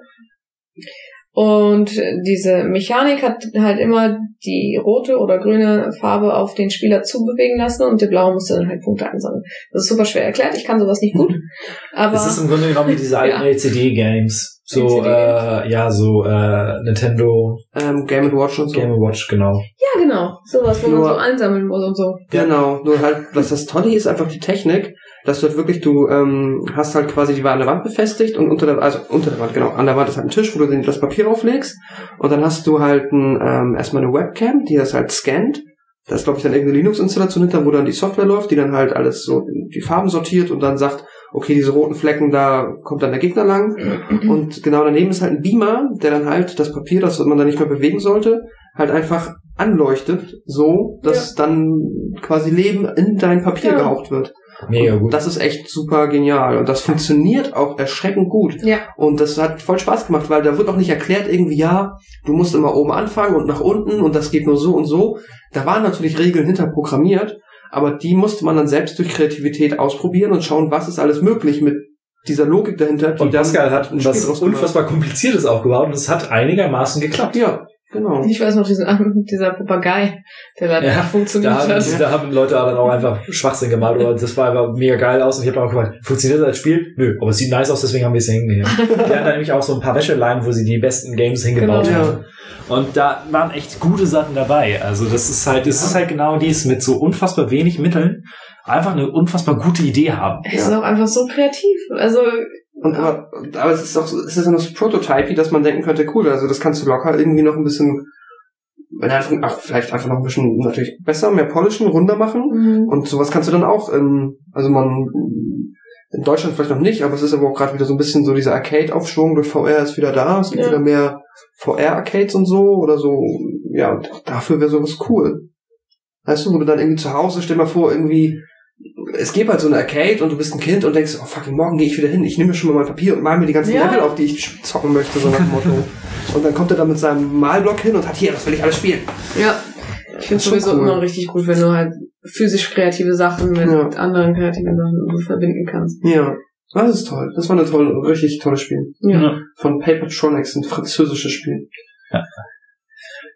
Und diese Mechanik hat halt immer die rote oder grüne Farbe auf den Spieler zubewegen lassen und der blaue musste dann halt Punkte einsammeln. Das ist super schwer erklärt, ich kann sowas nicht gut. Aber Es ist im Grunde genommen wie diese alten Ja. L C D-Games. So, L C D äh, ja, so äh, Nintendo Ähm, Game and Watch und so. Game and Watch, genau. ja, genau, sowas, wo man Nur- so einsammeln muss und so. Genau, nur halt, was das Tolle ist, einfach die Technik, dass du halt wirklich, du ähm, hast halt quasi die war an der Wand befestigt und unter der, also unter der Wand, genau, an der Wand ist halt ein Tisch, wo du den, das Papier auflegst und dann hast du halt ein, ähm, erstmal eine Webcam, die das halt scannt. Da ist, glaube ich, dann irgendeine Linux-Installation hinter, wo dann die Software läuft, die dann halt alles so die Farben sortiert und dann sagt, okay, diese roten Flecken, da kommt dann der Gegner lang. Und genau daneben ist halt ein Beamer, der dann halt das Papier, das man dann nicht mehr bewegen sollte, halt einfach anleuchtet, so, dass dann quasi Leben in dein Papier Ja. gehaucht wird. Mega Und gut. das ist echt super genial. Und das funktioniert auch erschreckend gut. Ja. Und das hat voll Spaß gemacht, weil da wird auch nicht erklärt irgendwie, ja, du musst immer oben anfangen und nach unten und das geht nur so und so. Da waren natürlich Regeln hinter programmiert, aber die musste man dann selbst durch Kreativität ausprobieren und schauen, was ist alles möglich mit dieser Logik dahinter. Die Und dann Pascal hat ein Spiel was draus gemacht. unfassbar Kompliziertes aufgebaut und es hat einigermaßen geklappt. Ja, genau. Ich weiß noch, diesen, dieser Papagei, der leider Ja, nicht funktioniert Da haben, hat. da haben Leute dann auch einfach Schwachsinn gemalt oder das war einfach mega geil aus und ich habe auch gefragt, funktioniert das als Spiel? Nö, aber es sieht nice aus, deswegen haben wir es hingehängt. Die hatten da nämlich auch so ein paar Wäscheleinen, wo sie die besten Games hingebaut Genau. haben. Und da waren echt gute Sachen dabei. Also das ist halt, es ist halt genau dies mit so unfassbar wenig Mitteln einfach eine unfassbar gute Idee haben. Es ist auch einfach so kreativ. Also, Und aber, aber es ist auch so, es ist ja noch so Prototype, dass man denken könnte, cool, also das kannst du locker irgendwie noch ein bisschen, ach, vielleicht einfach noch ein bisschen natürlich besser, mehr polischen, runder machen. mhm. Und sowas kannst du dann auch, ähm, also man, in Deutschland vielleicht noch nicht, aber es ist aber auch gerade wieder so ein bisschen so dieser Arcade-Aufschwung durch V R ist wieder da. Es gibt Ja. wieder mehr V R-Arcades und so oder so. Ja, und auch dafür wäre sowas cool. Weißt du, wo du dann irgendwie zu Hause, stell mal vor, irgendwie, es gibt halt so eine Arcade und du bist ein Kind und denkst, oh fucking, morgen gehe ich wieder hin. Ich nehme mir schon mal mein Papier und mal mir die ganzen Ja. Level auf, die ich zocken möchte, so nach dem Motto. Und dann kommt er da mit seinem Malblock hin und hat, hier, das will ich alles spielen. Ja. Ich finde Das ist schon sowieso cool. immer richtig gut, wenn du halt physisch kreative Sachen mit Ja. anderen kreativen Sachen irgendwie verbinden kannst. Ja, das ist toll. Das war eine tolle, richtig tolles Spiel. Ja. Von Papertronics, ein französisches Spiel.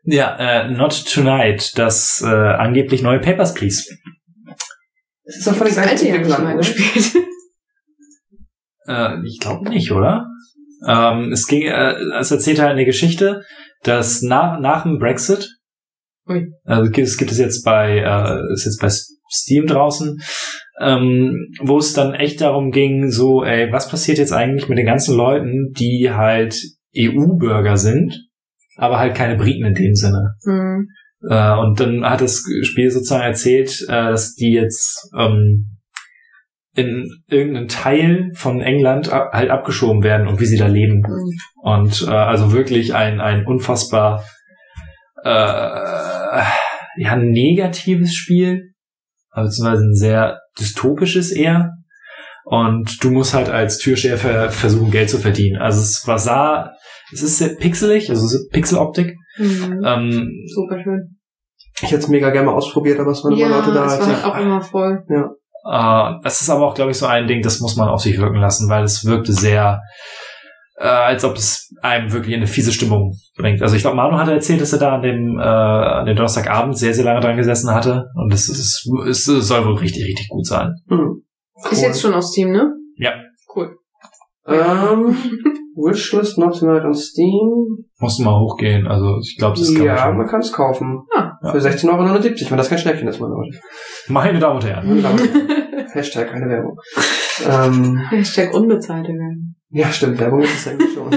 Ja, äh, Not Tonight, das äh, angeblich neue Papers, Please. Das ist doch von den das alte ja gleichen nicht mal Entwicklern, gespielt. Äh, ich glaube nicht, oder? Ähm, es ging, äh, es erzählt halt eine Geschichte, dass nach, nach dem Brexit, Ui. also es gibt es jetzt bei, äh, ist jetzt bei Steam draußen, ähm, wo es dann echt darum ging, so, ey, was passiert jetzt eigentlich mit den ganzen Leuten, die halt E U-Bürger sind, aber halt keine Briten in dem Sinne. Hm. Äh, und dann hat das Spiel sozusagen erzählt, äh, dass die jetzt ähm, in irgendeinen Teil von England ab, halt abgeschoben werden und wie sie da leben. Hm. Und äh, also wirklich ein ein unfassbar äh, ja negatives Spiel, beziehungsweise ein sehr dystopisches eher. Und du musst halt als Türsteher ver- versuchen, Geld zu verdienen. Also es war sah, es ist sehr pixelig, also es ist Pixeloptik. Mhm. Ähm, Super schön. Ich hätte es mega gerne mal ausprobiert, aber es waren Ja, immer Leute da. es als war ich- halt auch immer voll. Äh, es ist aber auch, glaube ich, so ein Ding, das muss man auf sich wirken lassen, weil es wirkte sehr, äh, als ob es einem wirklich in eine fiese Stimmung bringt. Also ich glaube, Manu hatte erzählt, dass er da an dem, äh, an dem Donnerstagabend sehr, sehr lange dran gesessen hatte. Und es, ist, es, es soll wohl richtig, richtig gut sein. Hm. Ist Cool. jetzt schon auf Steam, ne? Ja. Cool. Ähm, Wishlist Not Tonight on Steam. Musst du mal hochgehen. Also ich glaube, das kann Ja, man man schon. kann es kaufen. Ah. Für sechzehn Euro neunundsiebzig, wenn das kein Schnäppchen ist, meine Leute. Meine Damen und Herren. Hashtag keine Werbung. ähm, Hashtag unbezahlte Werbung. ja, stimmt, Werbung ist es eigentlich schon.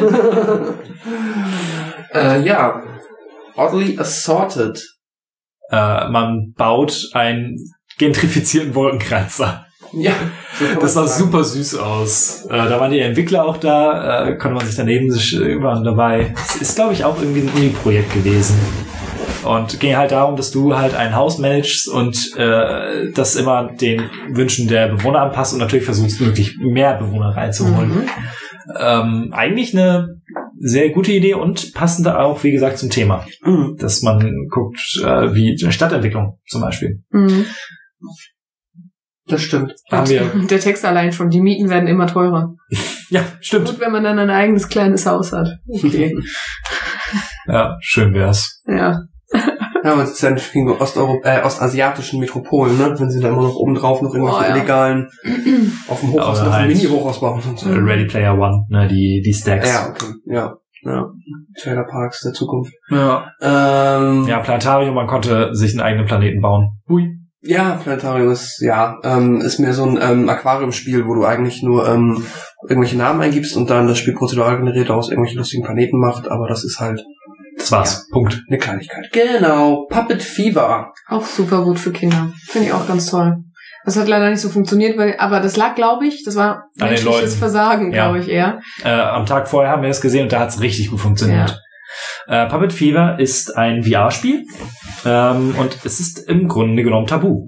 äh, ja. Oddly Assorted. Äh, man baut einen gentrifizierten Wolkenkratzer. Ja. so kann Das sah man sagen. super süß aus. Äh, da waren die Entwickler auch da, äh, konnte man sich daneben sich äh, waren dabei. Es ist, glaube ich, auch irgendwie ein Uni-Projekt gewesen. Und ging halt darum, dass du halt ein Haus managst und äh, das immer den Wünschen der Bewohner anpasst und natürlich versuchst, möglichst mehr Bewohner reinzuholen. Mhm. Ähm, eigentlich eine sehr gute Idee und passende auch, wie gesagt, zum Thema. Mhm. Dass man guckt, äh, wie eine Stadtentwicklung zum Beispiel. Mhm. Das stimmt. Haben wir, Der Text allein schon, die Mieten werden immer teurer. ja, stimmt. Gut, wenn man dann ein eigenes kleines Haus hat. Okay. Ja, schön wär's. Ja. Ja, aber es ist ja nicht gegen Osteuropa äh, ostasiatischen Metropolen, ne? Wenn sie da immer noch obendrauf noch irgendwelche Oh, ja. illegalen auf dem Hochhaus Oder noch ein halt- Mini-Hochhaus bauen und so. Äh, Ready Player One, ne, die, die Stacks. Ja, okay. Ja. Ja. Trailerparks der Zukunft. Ja. Ähm, Ja, Planetarium, man konnte sich einen eigenen Planeten bauen. Hui. Ja, Planetarium ist, ja, ähm, ist mehr so ein ähm, Aquariumspiel, wo du eigentlich nur ähm, irgendwelche Namen eingibst und dann das Spiel prozedural generiert aus irgendwelchen lustigen Planeten macht, aber das ist halt Das war's. Punkt. eine Kleinigkeit. Genau, Puppet Fever. Auch super gut für Kinder. Finde ich auch ganz toll. Das hat leider nicht so funktioniert, weil, aber das lag, glaube ich, das war An den Leuten. menschliches Versagen, Ja. glaube ich eher. Äh, am Tag vorher haben wir es gesehen und da hat's richtig gut funktioniert. Äh, Puppet Fever ist ein V R-Spiel ähm, und es ist im Grunde genommen tabu.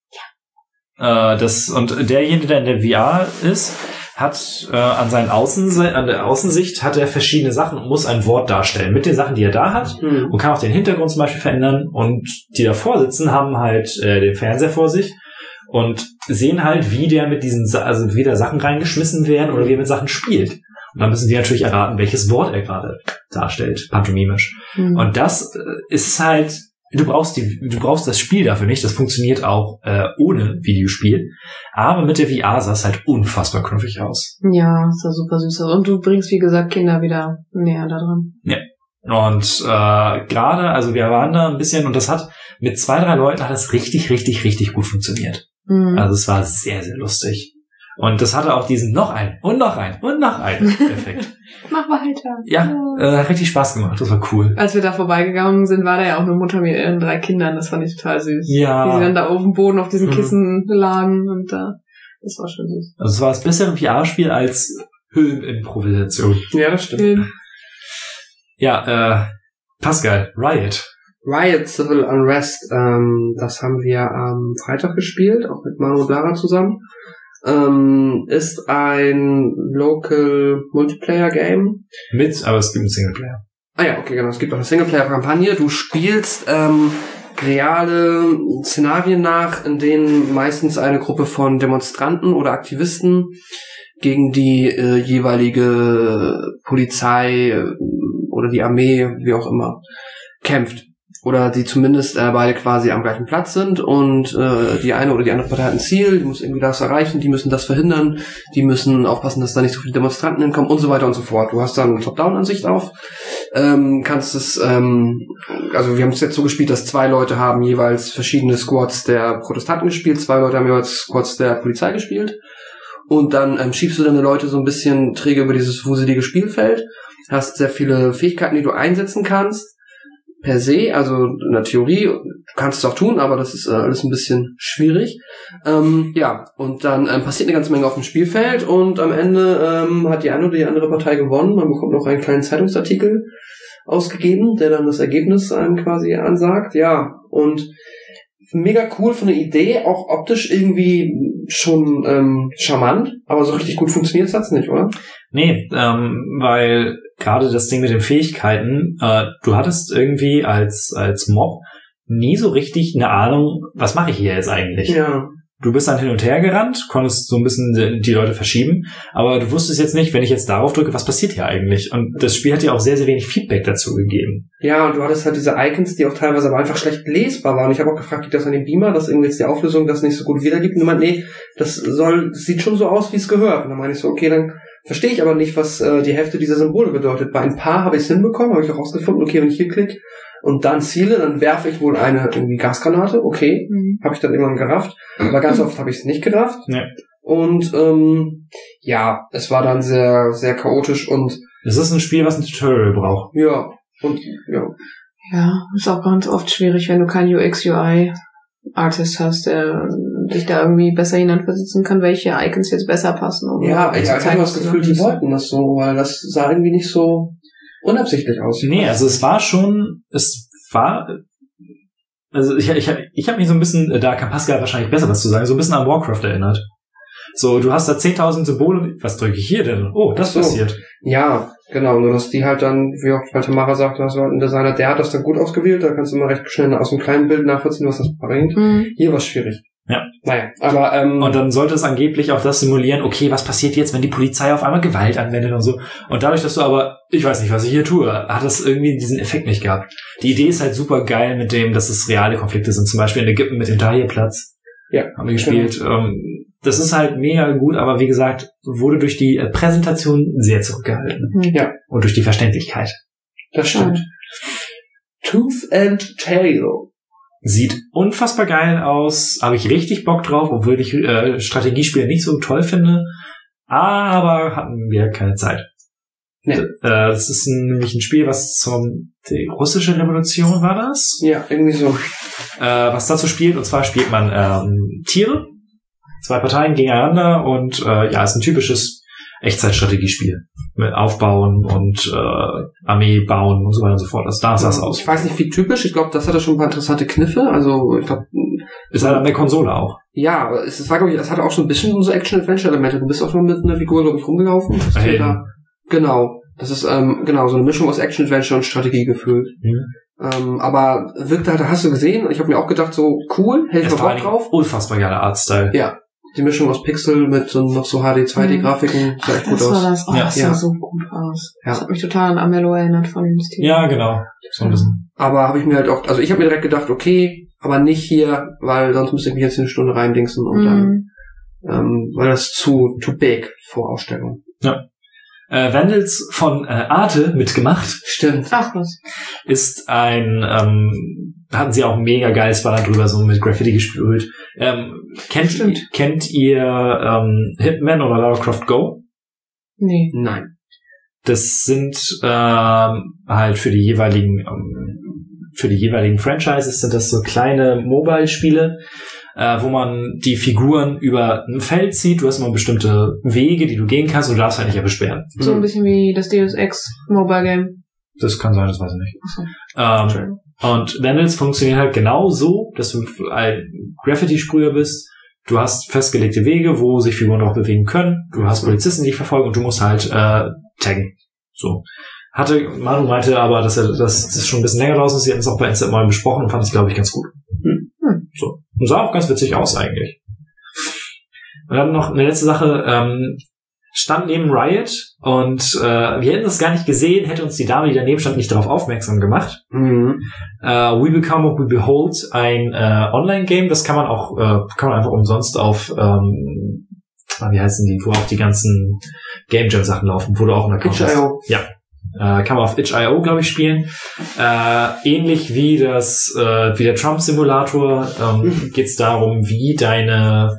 Äh, das, und derjenige, der in der V R ist, hat äh, an seinen Außense- an der Außensicht hat er verschiedene Sachen und muss ein Wort darstellen mit den Sachen, die er da hat. Hm. Und kann auch den Hintergrund zum Beispiel verändern. Und die davor sitzen, haben halt äh, den Fernseher vor sich und sehen halt, wie der mit diesen, Sa- also wie da Sachen reingeschmissen werden oder wie er mit Sachen spielt. Und dann müssen die natürlich erraten, welches Wort er gerade darstellt, pantomimisch. Mhm. Und das äh, ist halt, du brauchst die, du brauchst das Spiel dafür nicht. Das funktioniert auch äh, ohne Videospiel. Aber mit der V R sah es halt unfassbar knuffig aus. Ja, das war super süß. Und du bringst, wie gesagt, Kinder wieder näher da dran. Und äh, gerade, also wir waren da ein bisschen und das hat mit zwei, drei Leuten hat das richtig, richtig, richtig gut funktioniert. Mhm. Also es war sehr, sehr lustig. Und das hatte auch diesen noch ein und noch ein und noch ein Effekt. Mach weiter. Ja, äh, hat richtig Spaß gemacht. Das war cool. Als wir da vorbeigegangen sind, war da ja auch eine Mutter mit ihren drei Kindern. Das fand ich total süß. Ja. Wie sie dann da auf dem Boden auf diesen Mhm. Kissen lagen und da. Das war schon süß. Also es war das bessere V R-Spiel als Höhlenimprovisation. Ja, das stimmt. Schön. Ja, äh, Pascal, Riot. Riot Civil Unrest, ähm, das haben wir am Freitag gespielt, auch mit Manu und Lara zusammen. Ähm, ist ein Local Multiplayer Game. Mit, aber es gibt einen Singleplayer. Ah ja, okay, genau. Es gibt auch eine Singleplayer-Kampagne. Du spielst ähm, reale Szenarien nach, in denen meistens eine Gruppe von Demonstranten oder Aktivisten gegen die äh, jeweilige Polizei äh, oder die Armee, wie auch immer, kämpft. Oder die zumindest äh, beide quasi am gleichen Platz sind und äh, die eine oder die andere Partei hat ein Ziel, die muss irgendwie das erreichen, die müssen das verhindern, die müssen aufpassen, dass da nicht so viele Demonstranten hinkommen und so weiter und so fort. Du hast dann eine Top-Down-Ansicht auf, ähm, kannst es, ähm, also wir haben es jetzt so gespielt, dass zwei Leute haben jeweils verschiedene Squads der Protestanten gespielt, zwei Leute haben jeweils Squads der Polizei gespielt und dann ähm, schiebst du deine Leute so ein bisschen träge über dieses wuselige Spielfeld, hast sehr viele Fähigkeiten, die du einsetzen kannst, per se, also in der Theorie, du kannst es auch tun, aber das ist äh, alles ein bisschen schwierig. Ähm, ja, und dann ähm, passiert eine ganze Menge auf dem Spielfeld und am Ende ähm, hat die eine oder die andere Partei gewonnen. Man bekommt noch einen kleinen Zeitungsartikel ausgegeben, der dann das Ergebnis einem quasi ansagt. Ja, und mega cool von der Idee, auch optisch irgendwie schon ähm, charmant, aber so richtig gut funktioniert hat's nicht, oder? Nee, ähm, weil gerade das Ding mit den Fähigkeiten, äh, du hattest irgendwie als als Mob nie so richtig eine Ahnung, was mache ich hier jetzt eigentlich? Ja. Du bist dann hin und her gerannt, konntest so ein bisschen die Leute verschieben, aber du wusstest jetzt nicht, wenn ich jetzt darauf drücke, was passiert hier eigentlich? Und das Spiel hat dir auch sehr, sehr wenig Feedback dazu gegeben. Ja, und du hattest halt diese Icons, die auch teilweise aber einfach schlecht lesbar waren. Ich habe auch gefragt, liegt das an dem Beamer, dass irgendwie jetzt die Auflösung das nicht so gut wiedergibt? Und du meint, nee, das soll, das sieht schon so aus, wie es gehört. Und dann meine ich so, okay, dann verstehe ich aber nicht, was äh, die Hälfte dieser Symbole bedeutet. Bei ein paar habe ich es hinbekommen, habe ich auch rausgefunden, okay, wenn ich hier klicke und dann ziele, dann werfe ich wohl eine irgendwie Gasgranate, okay, mhm. habe ich dann irgendwann gerafft. Aber ganz oft habe ich es nicht gerafft. Ja. Und ähm, ja, es war dann sehr, sehr chaotisch und es ist ein Spiel, was ein Tutorial braucht. Ja, und ja. Ja, ist auch ganz oft schwierig, wenn du keinen U X U I-Artist hast, der dich da irgendwie besser hineinversetzen kann, welche Icons jetzt besser passen. Um ja, ich habe das Gefühl, die wollten das so, weil das sah irgendwie nicht so unabsichtlich aus. Nee, also es war schon, es war, also ich, ich, ich habe mich so ein bisschen, da kann Pascal wahrscheinlich besser was zu sagen, so ein bisschen an Warcraft erinnert. So, du hast da zehntausend Symbole, was drücke ich hier denn? Oh, das so. Passiert. Ja, genau, nur dass die halt dann, wie auch weil Tamara sagt, das war ein Designer, der hat das dann gut ausgewählt, da kannst du mal recht schnell aus einem kleinen Bild nachvollziehen, was das bringt. Mhm. Hier war es schwierig. Ja. Naja, aber ähm, und dann sollte es angeblich auch das simulieren, okay, was passiert jetzt, wenn die Polizei auf einmal Gewalt anwendet und so. Und dadurch, dass du aber, ich weiß nicht, was ich hier tue, hat das irgendwie diesen Effekt nicht gehabt. Die Idee ist halt super geil mit dem, dass es reale Konflikte sind, zum Beispiel in Ägypten mit dem Tahrirplatz. Ja. Haben wir gespielt. Genau. Das ist halt mega gut, aber wie gesagt, wurde durch die Präsentation sehr zurückgehalten. Ja. Und durch die Verständlichkeit. Das stimmt. Tooth and Tail. Sieht unfassbar geil aus, habe ich richtig Bock drauf, obwohl ich äh, Strategiespiele nicht so toll finde, aber hatten wir keine Zeit. Nee. Äh, das ist ein, nämlich ein Spiel, was zum die russische Revolution war das? Ja, irgendwie so. Äh, was dazu spielt, und zwar spielt man ähm, Tiere, zwei Parteien gegeneinander und äh, ja, ist ein typisches Echtzeitstrategiespiel. Mit Aufbauen und äh, Armee bauen und so weiter und so fort. Also da sah es aus. Ich weiß nicht, wie typisch. Ich glaube, das hatte schon ein paar interessante Kniffe. Also ich glaube, ist halt an der Konsole auch. Ja, es war, glaube ich, das hatte auch schon ein bisschen so Action-Adventure-Elemente. Du bist auch schon mit einer Figur, glaube ich, rumgelaufen. Das hey. da, genau. Das ist ähm, genau so eine Mischung aus Action-Adventure und Strategie gefühlt. Mhm. Ähm, aber wirkte halt, hast du gesehen? Ich habe mir auch gedacht, so cool, hält man Bock drauf. Unfassbar geiler Artstyle. Ja. Die Mischung aus Pixel mit so noch so H D zwei D Grafiken sah echt gut das aus. War das. Oh, ja. das sah ja. so gut aus. Ja. Das hat mich total an Amello erinnert von dem Stil. Ja, genau. So ein bisschen. Aber habe ich mir halt auch, also ich habe mir direkt gedacht, okay, aber nicht hier, weil sonst müsste ich mich jetzt eine Stunde reindingsen und mhm. dann, ähm, weil das zu too big vor Ausstellung. Ja. Äh, Vandals von äh, Arte mitgemacht. Stimmt. Ach was. Ist ein, ähm, hatten sie auch mega geiles Banner drüber, so mit Graffiti gespielt. Ähm, kennt, Stimmt. kennt ihr ähm, Hitman oder Lara Croft Go? Nee. Nein. Das sind ähm, halt für die jeweiligen ähm, für die jeweiligen Franchises sind das so kleine Mobile-Spiele, äh, wo man die Figuren über ein Feld zieht. Du hast immer bestimmte Wege, die du gehen kannst und du darfst halt nicht erwischt werden. So ein bisschen wie das Deus Ex Mobile Game. Das kann sein, das weiß ich nicht. Ach so. Ähm, und Vandals funktioniert halt genau so, dass du ein Graffiti-Sprüher bist. Du hast festgelegte Wege, wo sich Figuren drauf bewegen können. Du hast Polizisten, die dich verfolgen und du musst halt äh, taggen. So. Hatte, Manu meinte aber, dass er dass das schon ein bisschen länger draußen ist. Sie hatten es auch bei Instant mal besprochen und fand es, glaube ich, ganz gut. Hm. So. Und sah auch ganz witzig aus eigentlich. Und dann noch eine letzte Sache. Ähm, stand neben Riot und äh, wir hätten es gar nicht gesehen, hätte uns die Dame, die daneben stand, nicht darauf aufmerksam gemacht. Mhm. Äh, We Become What We Behold, ein äh, Online-Game, das kann man auch, äh, kann man einfach umsonst auf, ähm, wie heißen die, wo auch die ganzen Game Jam Sachen laufen, wo du auch einen Account hast. itch punkt io. Ja. Äh, kann man auf itch punkt io, glaube ich, spielen. Äh, ähnlich wie das, äh, wie der Trump-Simulator, ähm, mhm. geht es darum, wie deine,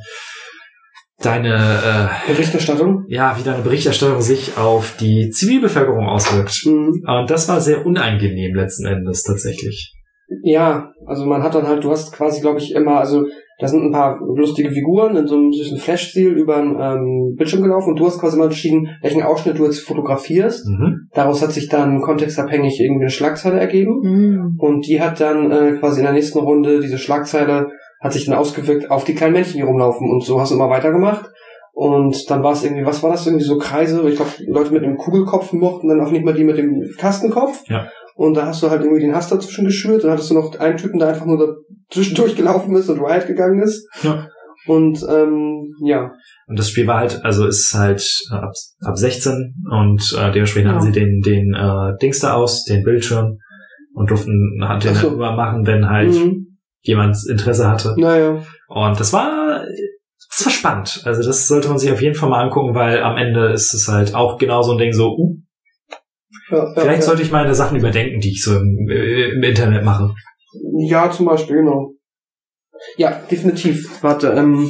deine, äh, Berichterstattung? Ja, wie deine Berichterstattung sich auf die Zivilbevölkerung auswirkt. Mhm. Und das war sehr unangenehm letzten Endes tatsächlich. Ja, also man hat dann halt, du hast quasi, glaube ich, immer, also da sind ein paar lustige Figuren in so einem süßen Flash-Stil über einen ähm, Bildschirm gelaufen und du hast quasi mal entschieden, welchen Ausschnitt du jetzt fotografierst. Mhm. Daraus hat sich dann kontextabhängig irgendwie eine Schlagzeile ergeben. Mhm. Und die hat dann äh, quasi in der nächsten Runde, diese Schlagzeile hat sich dann ausgewirkt auf die kleinen Männchen, die rumlaufen. Und so hast du immer weitergemacht. Und dann war es irgendwie, was war das, irgendwie so Kreise? Ich glaube, Leute mit einem Kugelkopf mochten dann auch nicht mal die mit dem Kastenkopf. Ja. Und da hast du halt irgendwie den Hass dazwischen geschürt. Dann hattest du noch einen Typen, der einfach nur da zwischendurch gelaufen ist und Riot gegangen ist. Ja. Und, ähm, ja. Und das Spiel war halt, also ist halt ab, ab sechzehn und äh, dementsprechend ja. haben sie den, den äh, Dings da aus, den Bildschirm und durften halt den so. halt immer machen, wenn halt mhm. jemand Interesse hatte. Naja. Und das war, das war spannend. Also das sollte man sich auf jeden Fall mal angucken, weil am Ende ist es halt auch genau so ein Ding so, uh, Ja, ja, Vielleicht ja. sollte ich meine Sachen überdenken, die ich so im, im Internet mache. Ja, zum Beispiel, genau. Ja, definitiv. Warte, ähm,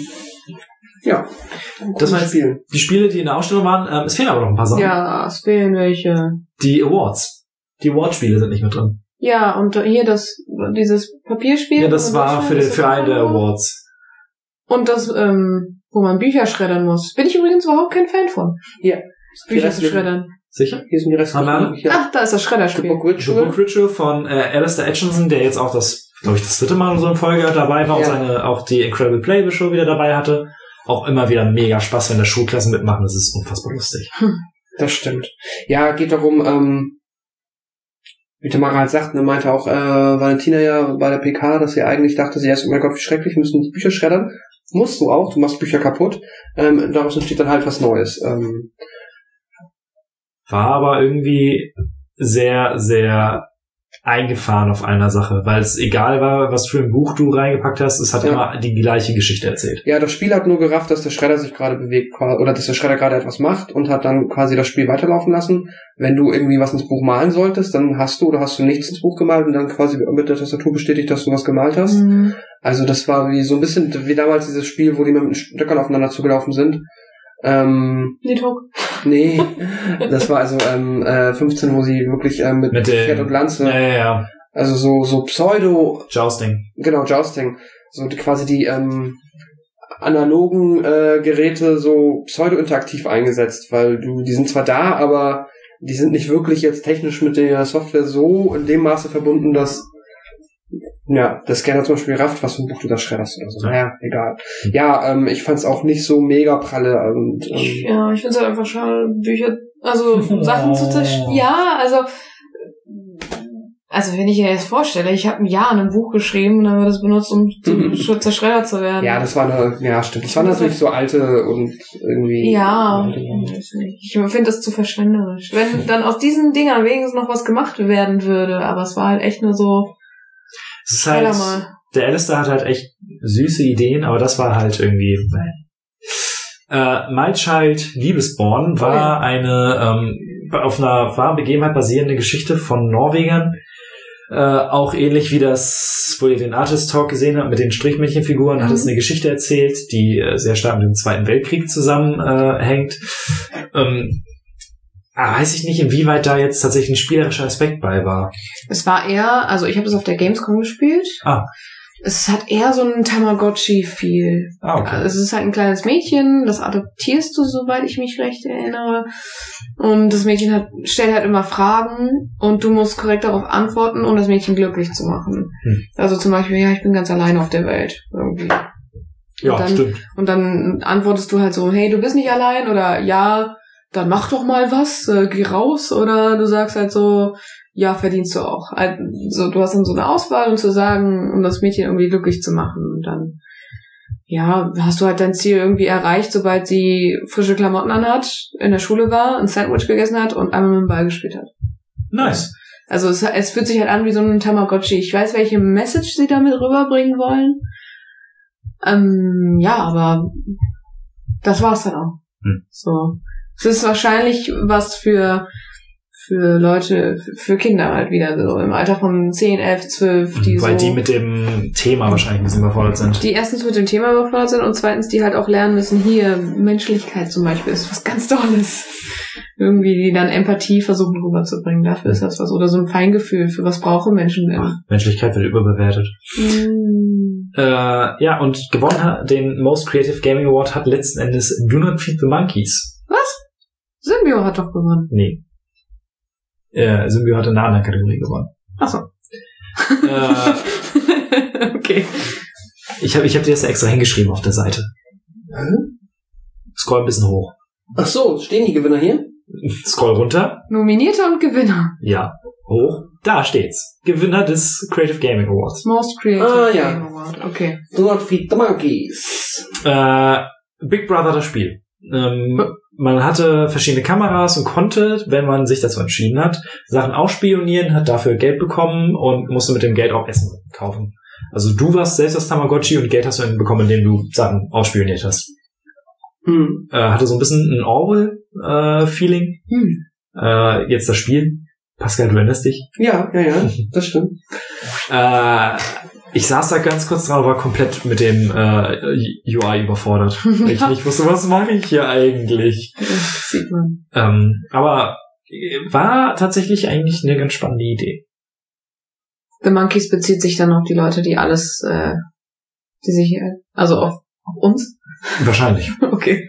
ja. Das waren jetzt die Spiele, die in der Ausstellung waren. Ähm, es fehlen aber noch ein paar Sachen. Ja, es fehlen welche. Die Awards. Die Award-Spiele sind nicht mit drin. Ja, und hier das, dieses Papierspiel. Ja, das war für, den, für einen der Awards. Und das, ähm, wo man Bücher schreddern muss. Bin ich übrigens überhaupt kein Fan von. Ja. Bücher zu schreddern. Sicher? Hier sind die Reste. Ach, da ist das Schredderspiel. The Book Ritual. The Book Ritual von äh, Alistair Etchinson, der jetzt auch das, glaube ich, das dritte Mal in so einer Folge dabei war ja. und seine, auch die Incredible Playable Show wieder dabei hatte. Auch immer wieder mega Spaß, wenn da Schulklassen mitmachen. Das ist unfassbar lustig. Hm. Das stimmt. Ja, geht darum, ähm, wie der Mara halt sagt, ne, meinte auch äh, Valentina ja bei der P K, dass sie eigentlich dachte, sie erst, oh mein Gott, wie schrecklich, wir müssen die Bücher schreddern. Musst du auch, du machst Bücher kaputt. Ähm, daraus entsteht dann halt was Neues. Ähm, War aber irgendwie sehr, sehr eingefahren auf einer Sache, weil es egal war, was für ein Buch du reingepackt hast, es hat ja. immer die gleiche Geschichte erzählt. Ja, das Spiel hat nur gerafft, dass der Schredder sich gerade bewegt, oder dass der Schredder gerade etwas macht und hat dann quasi das Spiel weiterlaufen lassen. Wenn du irgendwie was ins Buch malen solltest, dann hast du oder hast du nichts ins Buch gemalt und dann quasi mit der Tastatur bestätigt, dass du was gemalt hast. Mhm. Also das war wie so ein bisschen wie damals dieses Spiel, wo die mit den Stöckern aufeinander zugelaufen sind. Ähm, nee, das war also ähm, äh, fünfzehn, wo sie wirklich ähm, mit, mit Pferd und Lanze, ja, ja, ja. also so so Pseudo Jousting, genau Jousting, so die, quasi die ähm, analogen äh, Geräte so pseudo interaktiv eingesetzt, weil du die sind zwar da, aber die sind nicht wirklich jetzt technisch mit der Software so in dem Maße verbunden, dass ja, der Scanner zum Beispiel rafft, was für ein Buch du da schredderst oder so. Naja, egal. Ja, ähm, ich fand's auch nicht so mega pralle. Und, ähm, ich, ja, ich find's halt einfach schade, Bücher, also Sachen zu zerstören. Ja, also also wenn ich mir jetzt vorstelle, ich habe ein Jahr an einem Buch geschrieben und dann wird es benutzt, um zu, zerschreddert zu werden. Ja, das war eine, ja stimmt. Das waren natürlich so alte und irgendwie... Ja, ich finde das zu verschwenderisch. Wenn dann aus diesen Dingern wenigstens noch was gemacht werden würde, aber es war halt echt nur so... Es ist halt, der Alistair hat halt echt süße Ideen, aber das war halt irgendwie, äh, My Child Liebesborn war oh ja. eine, ähm, auf einer wahren Begebenheit basierende Geschichte von Norwegern, äh, auch ähnlich wie das, wo ihr den Artist Talk gesehen habt mit den Strichmännchenfiguren, mhm. hat es eine Geschichte erzählt, die äh, sehr stark mit dem Zweiten Weltkrieg zusammenhängt. Äh, ähm, Ah, weiß ich nicht, inwieweit da jetzt tatsächlich ein spielerischer Aspekt bei war. Es war eher, also ich habe das auf der Gamescom gespielt. Ah. Es hat eher so ein Tamagotchi-Feel. Ah, okay. Also es ist halt ein kleines Mädchen, das adoptierst du, soweit ich mich recht erinnere. Und das Mädchen hat, stellt halt immer Fragen und du musst korrekt darauf antworten, um das Mädchen glücklich zu machen. Hm. Also zum Beispiel, ja, ich bin ganz alleine auf der Welt. Irgendwie. Ja, und dann, stimmt. Und dann antwortest du halt so, hey, du bist nicht allein oder ja, dann mach doch mal was, äh, geh raus, oder du sagst halt so, ja, verdienst du auch. Also du hast dann so eine Auswahl, um zu sagen, um das Mädchen irgendwie glücklich zu machen. Und dann ja, hast du halt dein Ziel irgendwie erreicht, sobald sie frische Klamotten anhat, in der Schule war, ein Sandwich gegessen hat und einmal mit dem Ball gespielt hat. Nice. Also es, es fühlt sich halt an wie so ein Tamagotchi. Ich weiß, welche Message sie damit rüberbringen wollen. Ähm, ja, aber das war's dann auch. Hm. So. Es ist wahrscheinlich was für für Leute, für Kinder halt wieder so im Alter von zehn, elf, zwölf, die Weil so, die mit dem Thema wahrscheinlich ein bisschen überfordert sind. die erstens mit dem Thema überfordert sind und zweitens die halt auch lernen müssen, hier, Menschlichkeit zum Beispiel ist was ganz Tolles. Irgendwie die dann Empathie versuchen rüberzubringen. Dafür ist das was. Oder so ein Feingefühl, für was brauchen Menschen denn? Ach, Menschlichkeit wird überbewertet. Mm. Äh, ja, und gewonnen hat den Most Creative Gaming Award hat letzten Endes Do Not Feed the Monkeys. Was? Symbio hat doch gewonnen. Nee. Äh, Symbio hat in einer anderen Kategorie gewonnen. Ach so. Äh, okay. ich habe ich hab dir das ja extra hingeschrieben auf der Seite. Hm? Scroll ein bisschen hoch. Ach so, stehen die Gewinner hier? Scroll runter. Nominierte und Gewinner. Ja. Hoch. Da steht's. Gewinner des Creative Gaming Awards. Most Creative Ah, ja. Game Award. Okay. Do not feed the monkeys. Äh, Big Brother das Spiel. Ähm, man hatte verschiedene Kameras und konnte, wenn man sich dazu entschieden hat, Sachen ausspionieren, hat dafür Geld bekommen und musste mit dem Geld auch Essen kaufen. Also du warst selbst das Tamagotchi und Geld hast du bekommen, indem du Sachen ausspioniert hast. Hm. Äh, hatte so ein bisschen ein Orwell-Feeling. Hm. Äh, jetzt das Spiel. Pascal, du erinnerst dich? Ja, ja, ja, das stimmt. Äh, ich saß da ganz kurz dran und war komplett mit dem äh, U I überfordert. Weil ich nicht wusste, was mache ich hier eigentlich? Das sieht man. Ähm, aber war tatsächlich eigentlich eine ganz spannende Idee. The Monkeys bezieht sich dann auf die Leute, die alles, äh, die sich, äh, also auf, auf uns? Wahrscheinlich. Okay.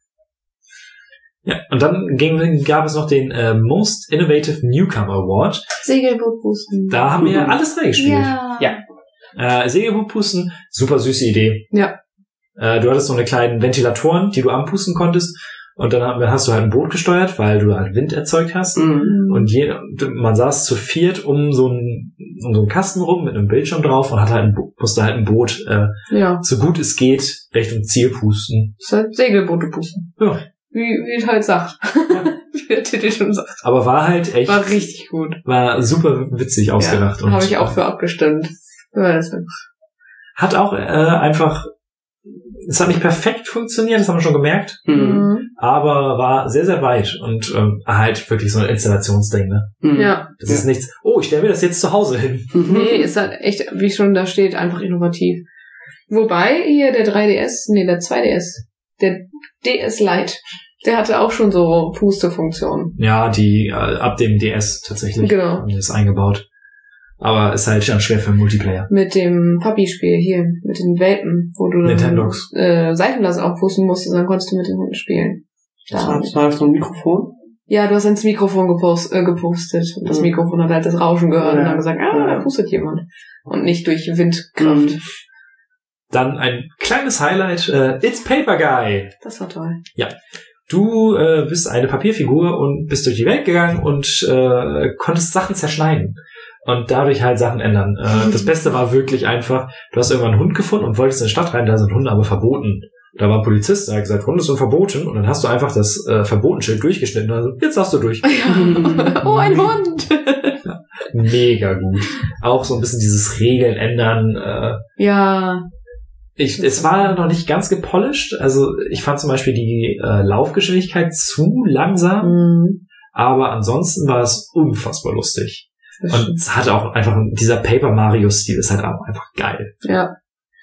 Ja, und dann ging, gab es noch den äh, Most Innovative Newcomer Award. Segelbootpusten. Da haben wir Mhm. alles reingespielt. Ja. Ja. Äh, Segelbootpusten, super süße Idee. Ja. Äh, du hattest so eine kleinen Ventilatoren, die du anpusten konntest. Und dann hast du halt ein Boot gesteuert, weil du halt Wind erzeugt hast. Mhm. Und je, man saß zu viert um so einen, um so einen Kasten rum mit einem Bildschirm drauf und hat halt ein, musste halt ein Boot, äh, Ja. so gut es geht, Richtung Ziel pusten. Das ist halt Segelboote pusten. Ja. Wie, wie es halt sagt. Wie der Titel schon sagt. Aber war halt echt, War war, richtig gut. super witzig ausgedacht. Ja, und habe ich auch für abgestimmt. Ja, das war- hat auch äh, einfach, es hat nicht perfekt funktioniert, das haben wir schon gemerkt, Mhm. Mhm. aber war sehr, sehr weit und ähm, halt wirklich so ein Installationsding, ne? Mhm. Ja. Das ist nichts, oh, ich stelle mir das jetzt zu Hause hin. Nee, ist halt echt, wie schon da steht, einfach innovativ. Wobei hier der drei D S, nee, der zwei D S, der D S Lite, der hatte auch schon so Pustefunktionen. Ja, die äh, ab dem D S tatsächlich Genau. haben die das eingebaut. Aber ist halt schon schwer für Multiplayer. Mit dem Papi-Spiel hier, mit den Welpen, wo du dann Nintendogs. äh, Seifenblasen aufpusten musstest und dann konntest du mit den Hunden spielen. Das Da. war, das war so ein Mikrofon. Ja, du hast ins Mikrofon gepost, äh, gepostet. Und das Mhm. Mikrofon hat halt das Rauschen gehört Ja. und dann gesagt, ah, da pustet jemand. Und nicht durch Windkraft. Mhm. Dann ein kleines Highlight, äh, It's Paper Guy. Das war toll. Du äh, bist eine Papierfigur und bist durch die Welt gegangen und äh, konntest Sachen zerschneiden. Und dadurch halt Sachen ändern. Äh, das Beste war wirklich einfach, du hast irgendwann einen Hund gefunden und wolltest in die Stadt rein, da sind Hunde aber verboten. Da war ein Polizist, der hat gesagt, Hunde sind verboten. Und dann hast du einfach das äh, Verbotenschild durchgeschnitten. Also, jetzt darfst du durch. Ja. Oh, ein Hund! Mega gut. Auch so ein bisschen dieses Regeln ändern. Äh, Ja. ich, es war noch nicht ganz gepolished. Also ich fand zum Beispiel die äh, Laufgeschwindigkeit zu langsam. Mhm. Aber ansonsten war es unfassbar lustig. Das Und stimmt. es hatte auch einfach, dieser Paper Mario-Stil ist halt auch einfach geil. Ja.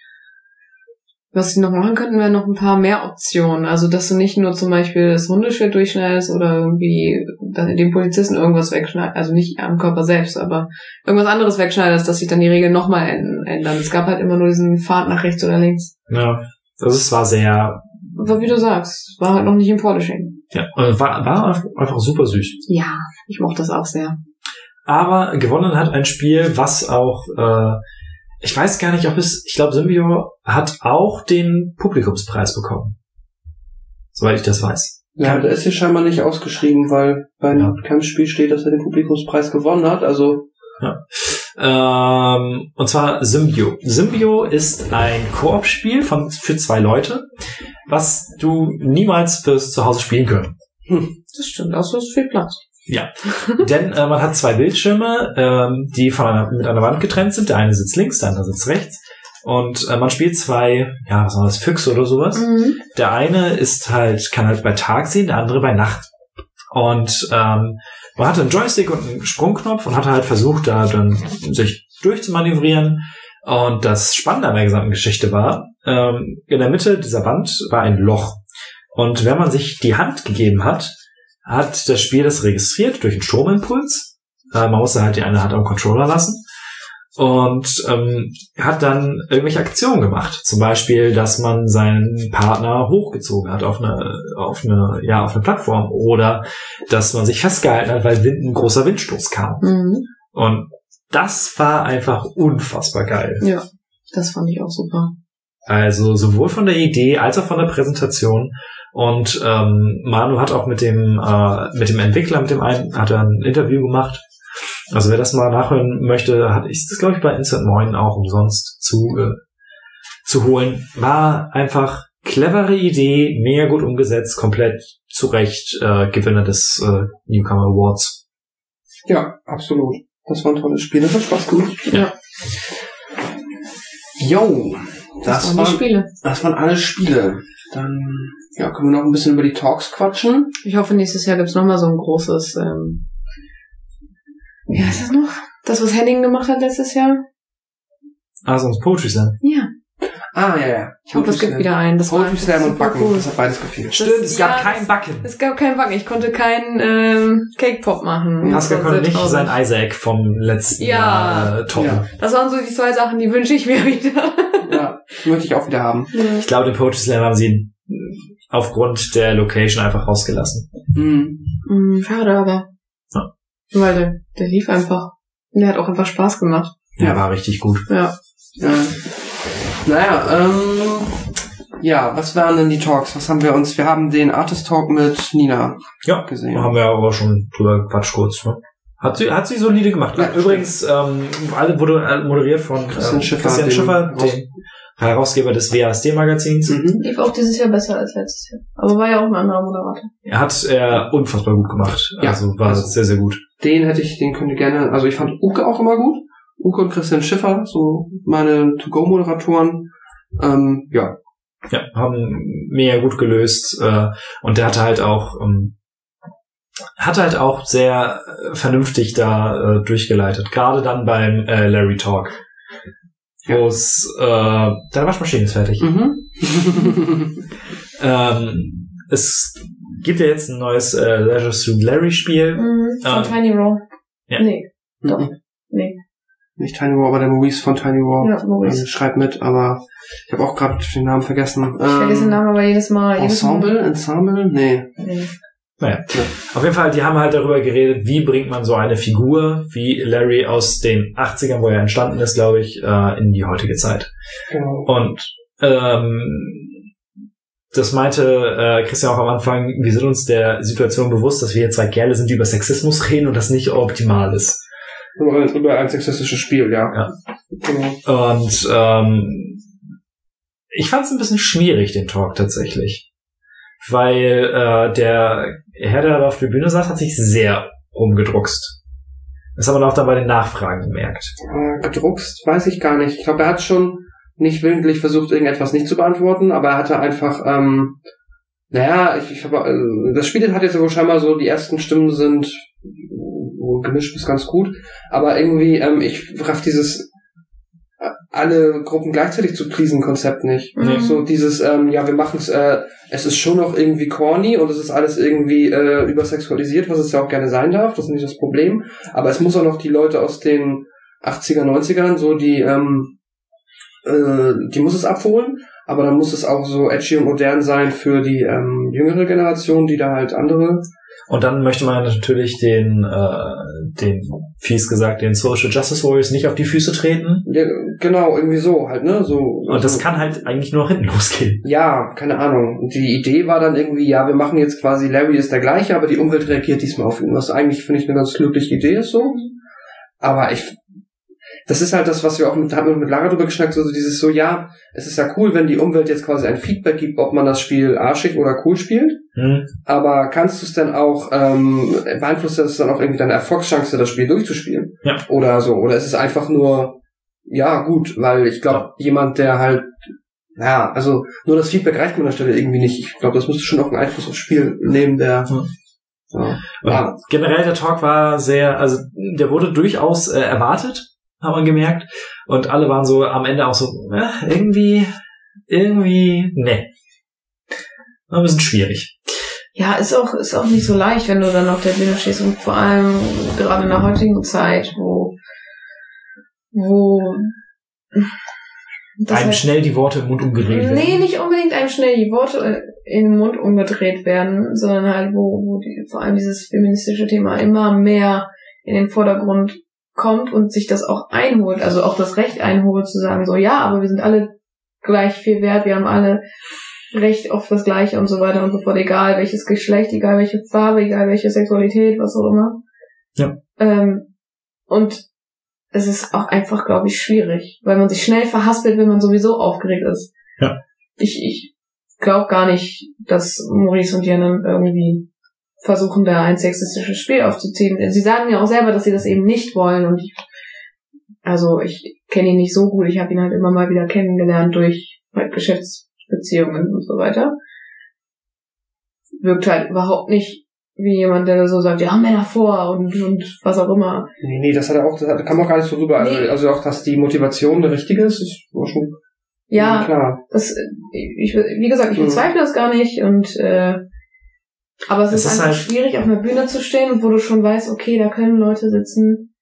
Was sie noch machen könnten, wären noch ein paar mehr Optionen. Also, dass du nicht nur zum Beispiel das Hundeschild durchschneidest oder irgendwie dem Polizisten irgendwas wegschneidest. Also nicht am Körper selbst, aber irgendwas anderes wegschneidest, dass sich dann die Regeln nochmal ändern. Es gab halt immer nur diesen Pfad nach rechts oder links. Ja. Also es war sehr, Aber wie du sagst, war halt noch nicht im Polishing. ja, und war, war einfach super süß. Ja, ich mochte das auch sehr. Aber gewonnen hat ein Spiel, was auch, äh, ich weiß gar nicht, ob es, ich glaube, Symbio hat auch den Publikumspreis bekommen. Soweit ich das weiß. Ja, der ist hier scheinbar nicht ausgeschrieben, weil bei Ja. keinem Spiel steht, dass er den Publikumspreis gewonnen hat. Also Ja. Ähm, und zwar Symbio. Symbio ist ein Koop-Spiel von für zwei Leute, was du niemals fürs Zuhause spielen können. Hm. Das stimmt, außer es ist viel Platz. Ja, denn äh, man hat zwei Bildschirme, ähm, die von einer, mit einer Wand getrennt sind. Der eine sitzt links, der andere sitzt rechts. Und äh, man spielt zwei, ja, was war das, Füchse oder sowas. Mhm. Der eine ist halt, kann halt bei Tag sehen, der andere bei Nacht. Und ähm, man hatte einen Joystick und einen Sprungknopf und hatte halt versucht, da dann sich durchzumanövrieren. Und das Spannende an der gesamten Geschichte war, ähm, in der Mitte dieser Wand war ein Loch. Und wenn man sich die Hand gegeben hat, hat das Spiel das registriert durch einen Stromimpuls. Äh, man musste halt die eine Hand am Controller lassen. Und ähm, hat dann irgendwelche Aktionen gemacht. Zum Beispiel, dass man seinen Partner hochgezogen hat auf eine, auf eine, ja, auf eine Plattform. Oder dass man sich festgehalten hat, weil Wind, ein großer Windstoß kam. Mhm. Und das war einfach unfassbar geil. Ja, das fand ich auch super. Also sowohl von der Idee als auch von der Präsentation. Und ähm, Manu hat auch mit dem äh, mit dem Entwickler, mit dem einen, hat er ein Interview gemacht. Also wer das mal nachhören möchte, hat ich das, glaube ich, bei Instant Moin auch umsonst zu äh, zu holen. War einfach clevere Idee, mega gut umgesetzt, komplett zu Recht äh, Gewinner des äh, Newcomer Awards. Ja, absolut. Das war ein tolles Spiel, das hat Spaß gemacht. Ja. Jo, das, das waren die Spiele. Das waren alle Spiele. Dann ja, können wir noch ein bisschen über die Talks quatschen. Ich hoffe, nächstes Jahr gibt's noch mal so ein großes ähm wie heißt das noch? Das, was Henning gemacht hat letztes Jahr? Ah, sonst Poetry Slam. Ja. Ah, ja, ja. Ich hoffe, es gibt wieder einen. Das Poetry Slam und Backen, cool. Das hat beides gefehlt. Stimmt, es gab ja, kein Backen. Es gab kein Backen. Ich konnte keinen ähm, Cake Pop machen. Hasker konnte nicht sein Isaac vom letzten ja. Jahr äh, toppen. Ja. Das waren so die zwei Sachen, die wünsche ich mir wieder. Ja, die möchte ich auch wieder haben. Ja. Ich glaube, den Poetry Slam haben sie aufgrund der Location einfach rausgelassen. Mhm. Mhm, schade, aber. Ja. Weil der, der lief einfach. Und der hat auch einfach Spaß gemacht. Ja, ja. War richtig gut. Ja. ja. Naja, ähm, ja, was waren denn die Talks? Was haben wir uns? Wir haben den Artist Talk mit Nina ja, gesehen. Ja, haben wir aber schon drüber gequatscht kurz. Ne? Hat sie, hat sie solide gemacht. Ja, übrigens, ähm, alle wurde moderiert von Christian ähm, Schiffer, Christian Schiffer, dem Herausgeber des W A S D-Magazins. Mhm. Lief auch dieses Jahr besser als letztes Jahr. Aber war ja auch ein anderer Moderator. Er hat er unfassbar gut gemacht. Ja, also war also sehr, sehr gut. Den hätte ich, den könnte ich gerne, also ich fand Uke auch immer gut. Uke und Christian Schiffer, so meine To-Go-Moderatoren. Ähm, ja. Ja, haben mega gut gelöst. Äh, und der hatte halt auch, ähm, hat halt auch sehr äh, vernünftig da äh, durchgeleitet. Gerade dann beim äh, Larry Talk. Wo es, äh, deine Waschmaschine ist fertig. Mhm. ähm, es gibt ja jetzt ein neues äh, Leisure Suit Larry Spiel. Mhm, von ähm, Tiny Raw. Ja. Nee, doch. Mhm. Nee. Nicht Tiny Raw, aber der Maurice von Tiny Raw. Ja, Maurice. Also, schreibt mit, aber ich habe auch gerade den Namen vergessen. Ich ähm, vergesse den Namen aber jedes Mal. Ensemble? Jedes Mal. Ensemble? Nee. Nee. Naja, ja. Auf jeden Fall, die haben halt darüber geredet, wie bringt man so eine Figur wie Larry aus den achtzigern, wo er entstanden ist, glaube ich, äh, in die heutige Zeit. Genau. Und ähm, das meinte äh, Christian auch am Anfang, wir sind uns der Situation bewusst, dass wir hier zwei Kerle sind, die über Sexismus reden und das nicht optimal ist. Über ein sexistisches Spiel, ja. ja. Genau. Und ähm, ich fand es ein bisschen schwierig, den Talk tatsächlich. Weil äh, der Herr, der da auf der Bühne saß, hat sich sehr rumgedruckst. Das haben wir auch dann bei den Nachfragen gemerkt. Äh, gedruckst, weiß ich gar nicht. Ich glaube, er hat schon nicht willentlich versucht, irgendetwas nicht zu beantworten, aber er hatte einfach, ähm, naja, ich, ich habe, äh, das Spiel hat jetzt wohl scheinbar so, die ersten Stimmen sind wohl gemischt bis ganz gut, aber irgendwie, ähm, ich raff dieses alle Gruppen gleichzeitig zu pleasen Konzept nicht. Mhm. So dieses, ähm, ja, wir machen es, äh, es ist schon noch irgendwie corny und es ist alles irgendwie äh, übersexualisiert, was es ja auch gerne sein darf, das ist nicht das Problem, aber es muss auch noch die Leute aus den achtziger, neunzigern, so die, ähm, äh, die muss es abholen, aber dann muss es auch so edgy und modern sein für die ähm, jüngere Generation, die da halt andere. Und dann möchte man natürlich den, äh, den, fies gesagt, den Social Justice Warriors nicht auf die Füße treten. Ja, genau, irgendwie so halt, ne? So. Und das so. Kann halt eigentlich nur hinten losgehen. Ja, keine Ahnung. Die Idee war dann irgendwie, ja, wir machen jetzt quasi, Larry ist der gleiche, aber die Umwelt reagiert diesmal auf ihn. Was eigentlich, finde ich, eine ganz glückliche Idee ist so. aber ich, das ist halt das, was wir auch mit, haben wir mit Lara drüber geschnackt, so dieses so, ja, es ist ja cool, wenn die Umwelt jetzt quasi ein Feedback gibt, ob man das Spiel arschig oder cool spielt, hm. aber kannst du es denn auch, ähm, beeinflusst das dann auch irgendwie deine Erfolgschance, das Spiel durchzuspielen? Ja. Oder so, oder ist es einfach nur, ja, gut, weil ich glaube, ja. jemand, der halt, ja, also nur das Feedback reicht mir an der Stelle irgendwie nicht. Ich glaube, das müsste schon auch einen Einfluss aufs Spiel nehmen, der hm. ja. Ja. Generell der Talk war sehr, also der wurde durchaus äh, erwartet, haben wir gemerkt. Und alle waren so am Ende auch so, äh, irgendwie, irgendwie, ne. War ein bisschen schwierig. Ja, ist auch, ist auch nicht so leicht, wenn du dann auf der Bühne stehst und vor allem gerade in der heutigen Zeit, wo, wo, einem halt schnell die Worte im Mund umgedreht werden. Nee, nicht unbedingt einem schnell die Worte in den Mund umgedreht werden, sondern halt, wo, wo die, vor allem dieses feministische Thema immer mehr in den Vordergrund kommt und sich das auch einholt, also auch das Recht einholt, zu sagen so, ja, aber wir sind alle gleich viel wert, wir haben alle Recht auf das Gleiche und so weiter und so fort, egal welches Geschlecht, egal welche Farbe, egal welche Sexualität, was auch immer. Ja. Ähm, und es ist auch einfach, glaube ich, schwierig, weil man sich schnell verhaspelt, wenn man sowieso aufgeregt ist. Ja. Ich, ich glaube gar nicht, dass Maurice und Jen irgendwie versuchen, da ein sexistisches Spiel aufzuziehen. Sie sagen ja auch selber, dass sie das eben nicht wollen und ich, also ich kenne ihn nicht so gut, ich habe ihn halt immer mal wieder kennengelernt durch halt Geschäftsbeziehungen und so weiter. Wirkt halt überhaupt nicht wie jemand, der so sagt, ja, Männer vor und, und was auch immer. Nee, nee, das hat er auch, das hat, kam auch gar nicht so rüber. Nee. Also, also auch, dass die Motivation eine richtige ist, ist schon ja, klar. Das, ich, wie gesagt, ich bezweifle mhm. das gar nicht und äh, aber es, es ist, ist einfach halt schwierig, auf einer Bühne zu stehen und wo du schon weißt, okay, da können Leute sitzen,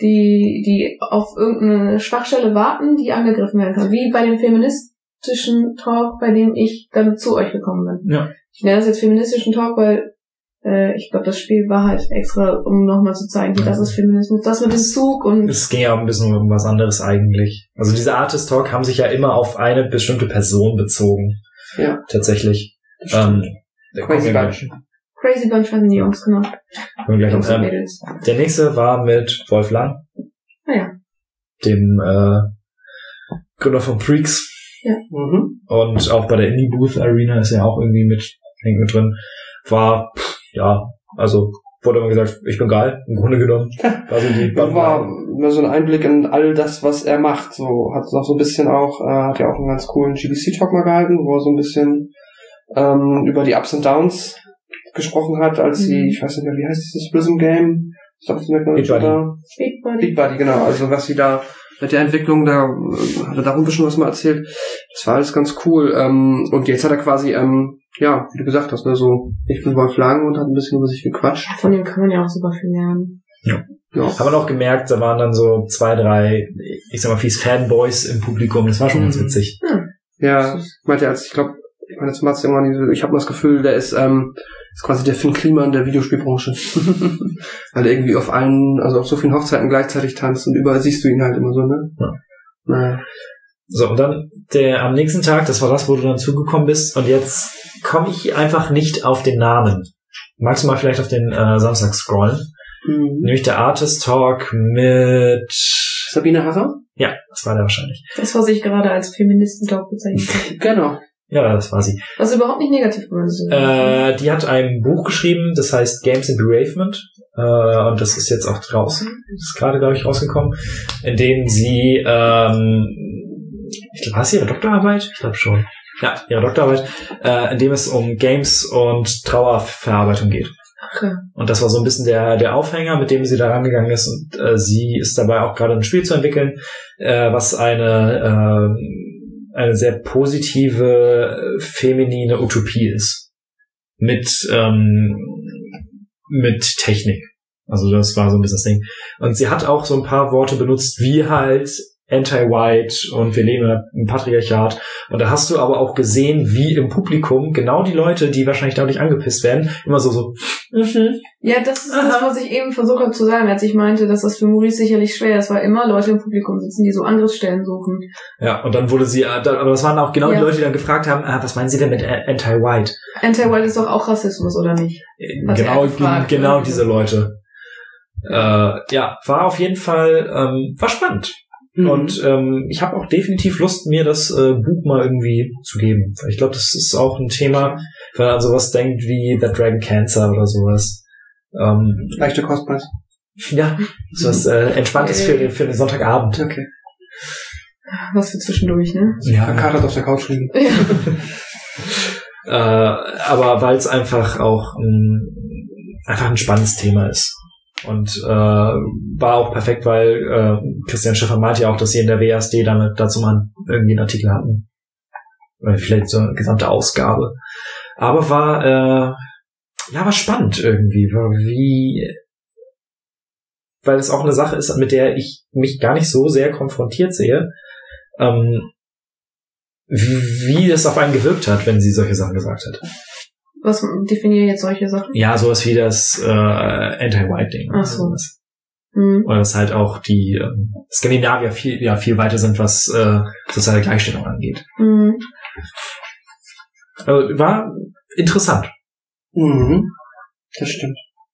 die die auf irgendeine Schwachstelle warten, die angegriffen werden kann. Wie bei dem feministischen Talk, bei dem ich dann zu euch gekommen bin. Ja. Ich nenne das jetzt feministischen Talk, weil äh, ich glaube, das Spiel war halt extra, um nochmal zu zeigen, wie das ist Feminismus, das mit dem Zug und... Es ging ja auch ein bisschen um was anderes eigentlich. Also diese Artist Talk haben sich ja immer auf eine bestimmte Person bezogen. Ja. Tatsächlich. Ähm, Crazy Bunch. Crazy Bunch haben die Jungs gemacht. Jungs und Mädels. Der nächste war mit Wolf Lang. Ah ja. Dem äh, Gründer von Freaks. Ja. Mhm. Und auch bei der Indie Booth Arena ist er auch irgendwie mit, hängt mit drin. War, ja, also wurde immer gesagt, ich bin geil, im Grunde genommen. Also die war immer so ein Einblick in all das, was er macht. So hat noch so ein bisschen auch, äh, hat ja auch einen ganz coolen G B C-Talk mal gehalten, wo er so ein bisschen ähm, über die Ups und Downs gesprochen hat, als sie, mhm. ich weiß nicht mehr, wie heißt dieses Prism Game? Ich glaube, Big Buddy. Big Buddy. Big Buddy, genau. Also was sie da mit der Entwicklung, da hat er darum ein bisschen was mal erzählt. Das war alles ganz cool. Ähm, und jetzt hat er quasi, ähm, ja, wie du gesagt hast, ne, so, ich bin Wolf Lang und hat ein bisschen über sich gequatscht. Von dem kann man ja auch super viel lernen. Ja. Ja. Haben wir auch gemerkt, da waren dann so zwei, drei, ich sag mal, fies Fanboys im Publikum. Das war schon mhm. ganz witzig. Ja, ja ich meinte, als ich glaube, ich meine, jetzt macht's irgendwann, ich habe das Gefühl, der ist, ähm, ist quasi der Finn Kliman der Videospielbranche. Weil er irgendwie auf allen, also auf so vielen Hochzeiten gleichzeitig tanzt und überall siehst du ihn halt immer so, ne? Ja. Naja. So, und dann der am nächsten Tag, das war das, wo du dann zugekommen bist, und jetzt komme ich einfach nicht auf den Namen. Magst du mal vielleicht auf den äh, Samstag scrollen? Mhm. Nämlich der Artist Talk mit Sabine Harrer? Ja, das war der wahrscheinlich. Das, was ich gerade als Feministen-Talk bezeichnet. Genau. Ja, das war sie. Was überhaupt nicht negativ gemeint ist. Äh, die hat ein Buch geschrieben, das heißt Games in Bereavement. Äh, und das ist jetzt auch draußen. Das ist gerade, glaube ich, rausgekommen. In dem sie, ähm, ich glaube, war es ihre Doktorarbeit? Ich glaube schon. Ja, ihre Doktorarbeit. Äh, in dem es um Games und Trauerverarbeitung geht. Okay. Und das war so ein bisschen der der Aufhänger, mit dem sie da rangegangen ist. Und äh, sie ist dabei auch gerade ein Spiel zu entwickeln, äh, was eine äh, eine sehr positive, feminine Utopie ist. Mit, ähm, mit Technik. Also das war so ein bisschen das Ding. Und sie hat auch so ein paar Worte benutzt, wie halt Anti-White und wir leben im Patriarchat. Und da hast du aber auch gesehen, wie im Publikum genau die Leute, die wahrscheinlich dadurch angepisst werden, immer so so. Mhm. Ja, das ist das, was ich eben versucht habe zu sagen, als ich meinte, dass das für Maurice sicherlich schwer ist, weil immer Leute im Publikum sitzen, die so Angriffsstellen suchen. Ja, und dann wurde sie, aber das waren auch genau ja. die Leute, die dann gefragt haben, ah, was meinen Sie denn mit Anti-White? Anti-White ist doch auch Rassismus, oder nicht? Hat genau, genau diese Leute. Äh, ja, war auf jeden Fall, ähm, war spannend. Mhm. Und ähm, ich habe auch definitiv Lust, mir das äh, Buch mal irgendwie zu geben. Ich glaube, das ist auch ein Thema, wenn man an sowas denkt wie The Dragon Cancer oder sowas. Ähm, Leichte Kostpreis. Ja, sowas äh, Entspanntes für den, für den Sonntagabend. Okay. Was für zwischendurch, ne? Ja, verkatert auf der Couch liegen. Ja. äh, aber weil es einfach auch ein, einfach ein spannendes Thema ist. Und äh, war auch perfekt, weil äh, Christian Schiffer meinte ja auch, dass sie in der W A S D damit dazu mal irgendwie einen Artikel hatten. Oder vielleicht so eine gesamte Ausgabe. Aber war äh, ja war spannend irgendwie, war wie weil es auch eine Sache ist, mit der ich mich gar nicht so sehr konfrontiert sehe, ähm, wie, wie es auf einen gewirkt hat, wenn sie solche Sachen gesagt hat. Was definieren jetzt solche Sachen? Ja, sowas wie das äh, Anti-White-Ding. Ach so. Mhm. Oder dass halt auch die äh, Skandinavier viel, ja, viel weiter sind, was äh, soziale Gleichstellung angeht. Mhm. Also, war interessant. Mhm. Das stimmt.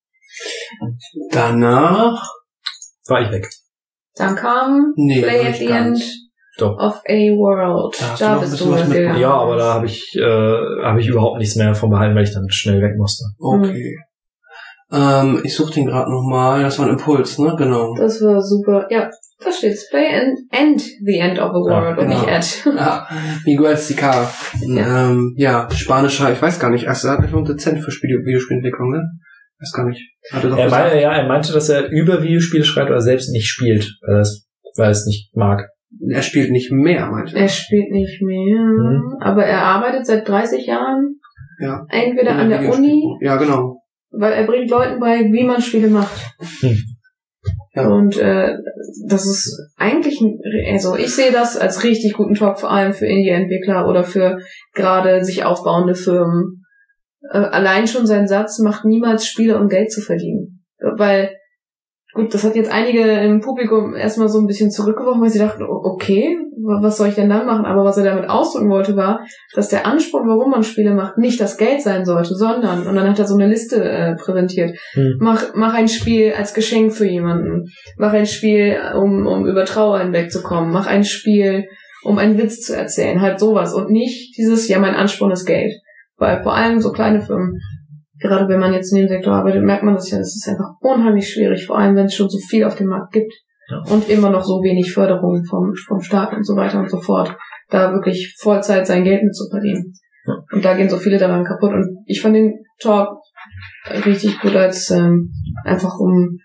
Danach war ich weg. Dann kam nee, Play at the End Doch. of a World. Da, da bist du was mit, ja, aber da habe ich äh, habe ich überhaupt nichts mehr von behalten, weil ich dann schnell weg musste. Okay. Mhm. Ähm, ich suche den gerade nochmal. Das war ein Impuls, ne? Genau. Das war super. Ja, da steht's. Play and End the End of a World ja, und genau. nicht Ad. Ja, Miguel Sicar. Ja. Ähm, ja, spanischer, ich weiß gar nicht. Er hat einfach einen Dozent für Spiel- Videospielentwicklung, ne? Weiß gar nicht. Hat er doch er, gesagt. meinte, ja, er meinte, dass er über Videospiele schreibt oder selbst nicht spielt, weil er es, weil er es nicht mag. Er spielt nicht mehr, meinte er. Er spielt nicht mehr, mhm. aber er arbeitet seit dreißig Jahren ja. entweder an der Uni, ja genau, weil er bringt Leuten bei, wie man Spiele macht. Hm. Ja. Und äh, das ist eigentlich, also ich sehe das als richtig guten Talk, vor allem für Indie-Entwickler oder für gerade sich aufbauende Firmen. Äh, allein schon sein Satz macht niemals Spiele, um Geld zu verdienen. Weil, gut, das hat jetzt einige im Publikum erstmal so ein bisschen zurückgeworfen, weil sie dachten, okay, was soll ich denn dann machen? Aber was er damit ausdrücken wollte, war, dass der Anspruch, warum man Spiele macht, nicht das Geld sein sollte, sondern, und dann hat er so eine Liste äh, präsentiert, hm. mach, mach ein Spiel als Geschenk für jemanden, mach ein Spiel, um, um über Trauer hinwegzukommen, mach ein Spiel, um einen Witz zu erzählen, halt sowas und nicht dieses, ja, mein Anspruch ist Geld. Weil vor allem so kleine Firmen, gerade wenn man jetzt in dem Sektor arbeitet, merkt man das ja, das ist einfach unheimlich schwierig, vor allem wenn es schon so viel auf dem Markt gibt ja. und immer noch so wenig Förderung vom, vom Staat und so weiter und so fort, da wirklich Vollzeit sein Geld mit zu verdienen. Ja. Und da gehen so viele daran kaputt. Und ich fand den Talk richtig gut, als ähm, einfach um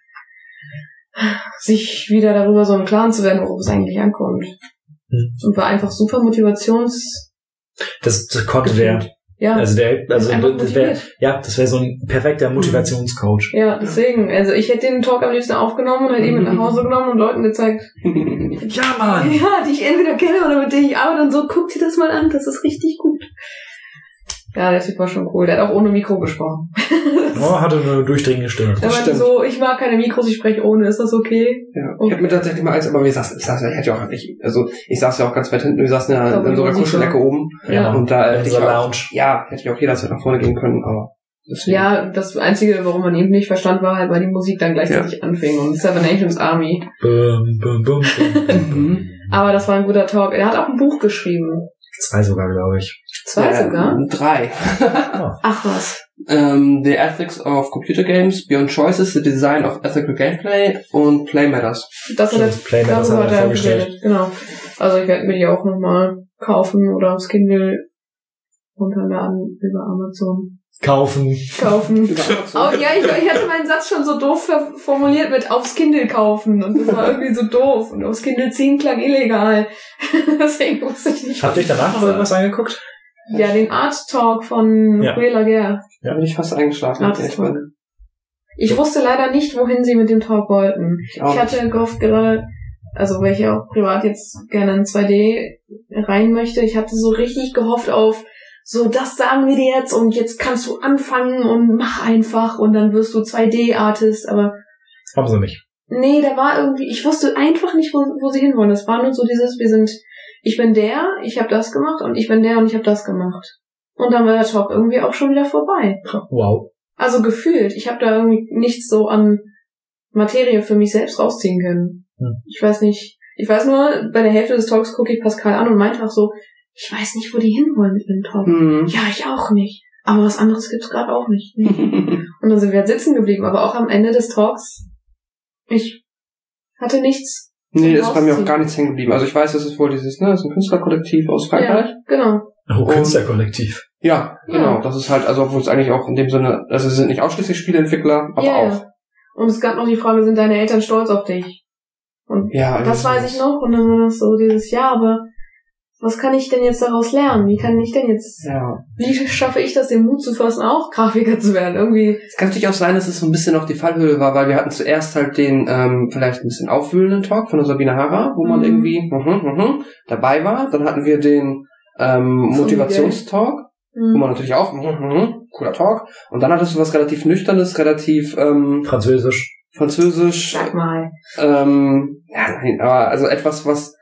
sich wieder darüber so im Klaren zu werden, worauf es eigentlich ankommt. Hm. Und war einfach super Motivations... Das, das konnte der... Ja, also der, also das wäre, ja, das wäre so ein perfekter Motivationscoach. Ja, deswegen, also ich hätte den Talk am liebsten aufgenommen und hätte ihn mit nach Hause genommen und Leuten gezeigt. Ja, Mann! Ja, die ich entweder kenne oder mit denen ich arbeite und so, guck dir das mal an, das ist richtig gut. Ja, der Typ war schon cool, der hat auch ohne Mikro gesprochen. Oh, hatte eine durchdringende Stimme. Er meinte so, ich mag keine Mikros, ich spreche ohne, ist das okay? Ja, okay. Ich habe mir tatsächlich mal eins, aber wir saßen, ich saß ja, ich hatte ja auch, ich, also ich saß ja auch ganz weit hinten, wir saßen ja in so einer Kuschelecke oben. Ja. Und da hätte ich auch, Lounge. Ja, hätte ich auch jederzeit nach vorne gehen können, aber deswegen. Ja, das Einzige, warum man eben nicht verstand, war halt, weil die Musik dann gleichzeitig ja. anfing und Seven Nations Army. Bum, bum, bum, bum. Aber das war ein guter Talk. Er hat auch ein Buch geschrieben. Zwei sogar, glaube ich. Zwei äh, sogar? Drei. Ach was. Um, the Ethics of Computer Games, Beyond Choices, the Design of Ethical Gameplay und Play Matters. Das hat er, Play Matters hat er vorgestellt. Genau. Also ich werde mir die auch nochmal kaufen oder aufs Kindle runterladen über Amazon. Kaufen. Kaufen. Oh, ja, ich, ich hatte meinen Satz schon so doof formuliert mit aufs Kindle kaufen und das war irgendwie so doof und aufs Kindle ziehen klang illegal. Deswegen wusste ich nicht. Habt ihr euch danach noch irgendwas angeguckt? Ja, den Art Talk von ja. Louis Laguerre. Ja, bin ich fast eingeschlafen. Ich, ich wusste leider nicht, wohin sie mit dem Talk wollten. Ich, ich hatte gehofft gerade, also weil ich auch privat jetzt gerne in zwei D rein möchte, ich hatte so richtig gehofft auf so, das sagen wir dir jetzt und jetzt kannst du anfangen und mach einfach und dann wirst du zwei D-Artist, aber... Haben sie nicht. Nee, da war irgendwie, ich wusste einfach nicht, wo, wo sie hinwollen. Das war nur so dieses, wir sind, ich bin der, ich habe das gemacht und ich bin der und ich habe das gemacht. Und dann war der Talk irgendwie auch schon wieder vorbei. Wow. Also gefühlt, ich habe da irgendwie nichts so an Materie für mich selbst rausziehen können. Hm. Ich weiß nicht, ich weiß nur, bei der Hälfte des Talks gucke ich Pascal an und meinte auch so, ich weiß nicht, wo die hinwollen mit dem Talk. Mhm. Ja, ich auch nicht. Aber was anderes gibt's gerade auch nicht. Und dann sind wir halt sitzen geblieben, aber auch am Ende des Talks, ich hatte nichts. Nee, ist bei mir auch gar nichts hängen geblieben. Also ich weiß, das ist wohl dieses, ne, das ist ein Künstlerkollektiv aus Frankreich. Ja, genau. Oh, Künstlerkollektiv. Ja, genau. Ja. Das ist halt, also obwohl es eigentlich auch in dem Sinne, also es sind nicht ausschließlich Spieleentwickler, aber Ja, auch. ja. Und es gab noch die Frage, sind deine Eltern stolz auf dich? Und Ja, das weiß ich noch. Und dann war das so dieses, ja, aber was kann ich denn jetzt daraus lernen? Wie kann ich denn jetzt, Ja. wie schaffe ich das, den Mut zu fassen, auch Grafiker zu werden? Irgendwie. Es kann natürlich auch sein, dass es so ein bisschen noch die Fallhöhe war, weil wir hatten zuerst halt den ähm, vielleicht ein bisschen aufwühlenden Talk von der Sabine Harrer, wo man Mhm. irgendwie mhm, mhm, dabei war. Dann hatten wir den ähm, Motivationstalk, wo man natürlich auch mhm, mhm, cooler Talk. Und dann hattest du was relativ Nüchternes, relativ ähm, Französisch. Französisch. Sag mal. Ähm, ja, nein, aber also etwas, was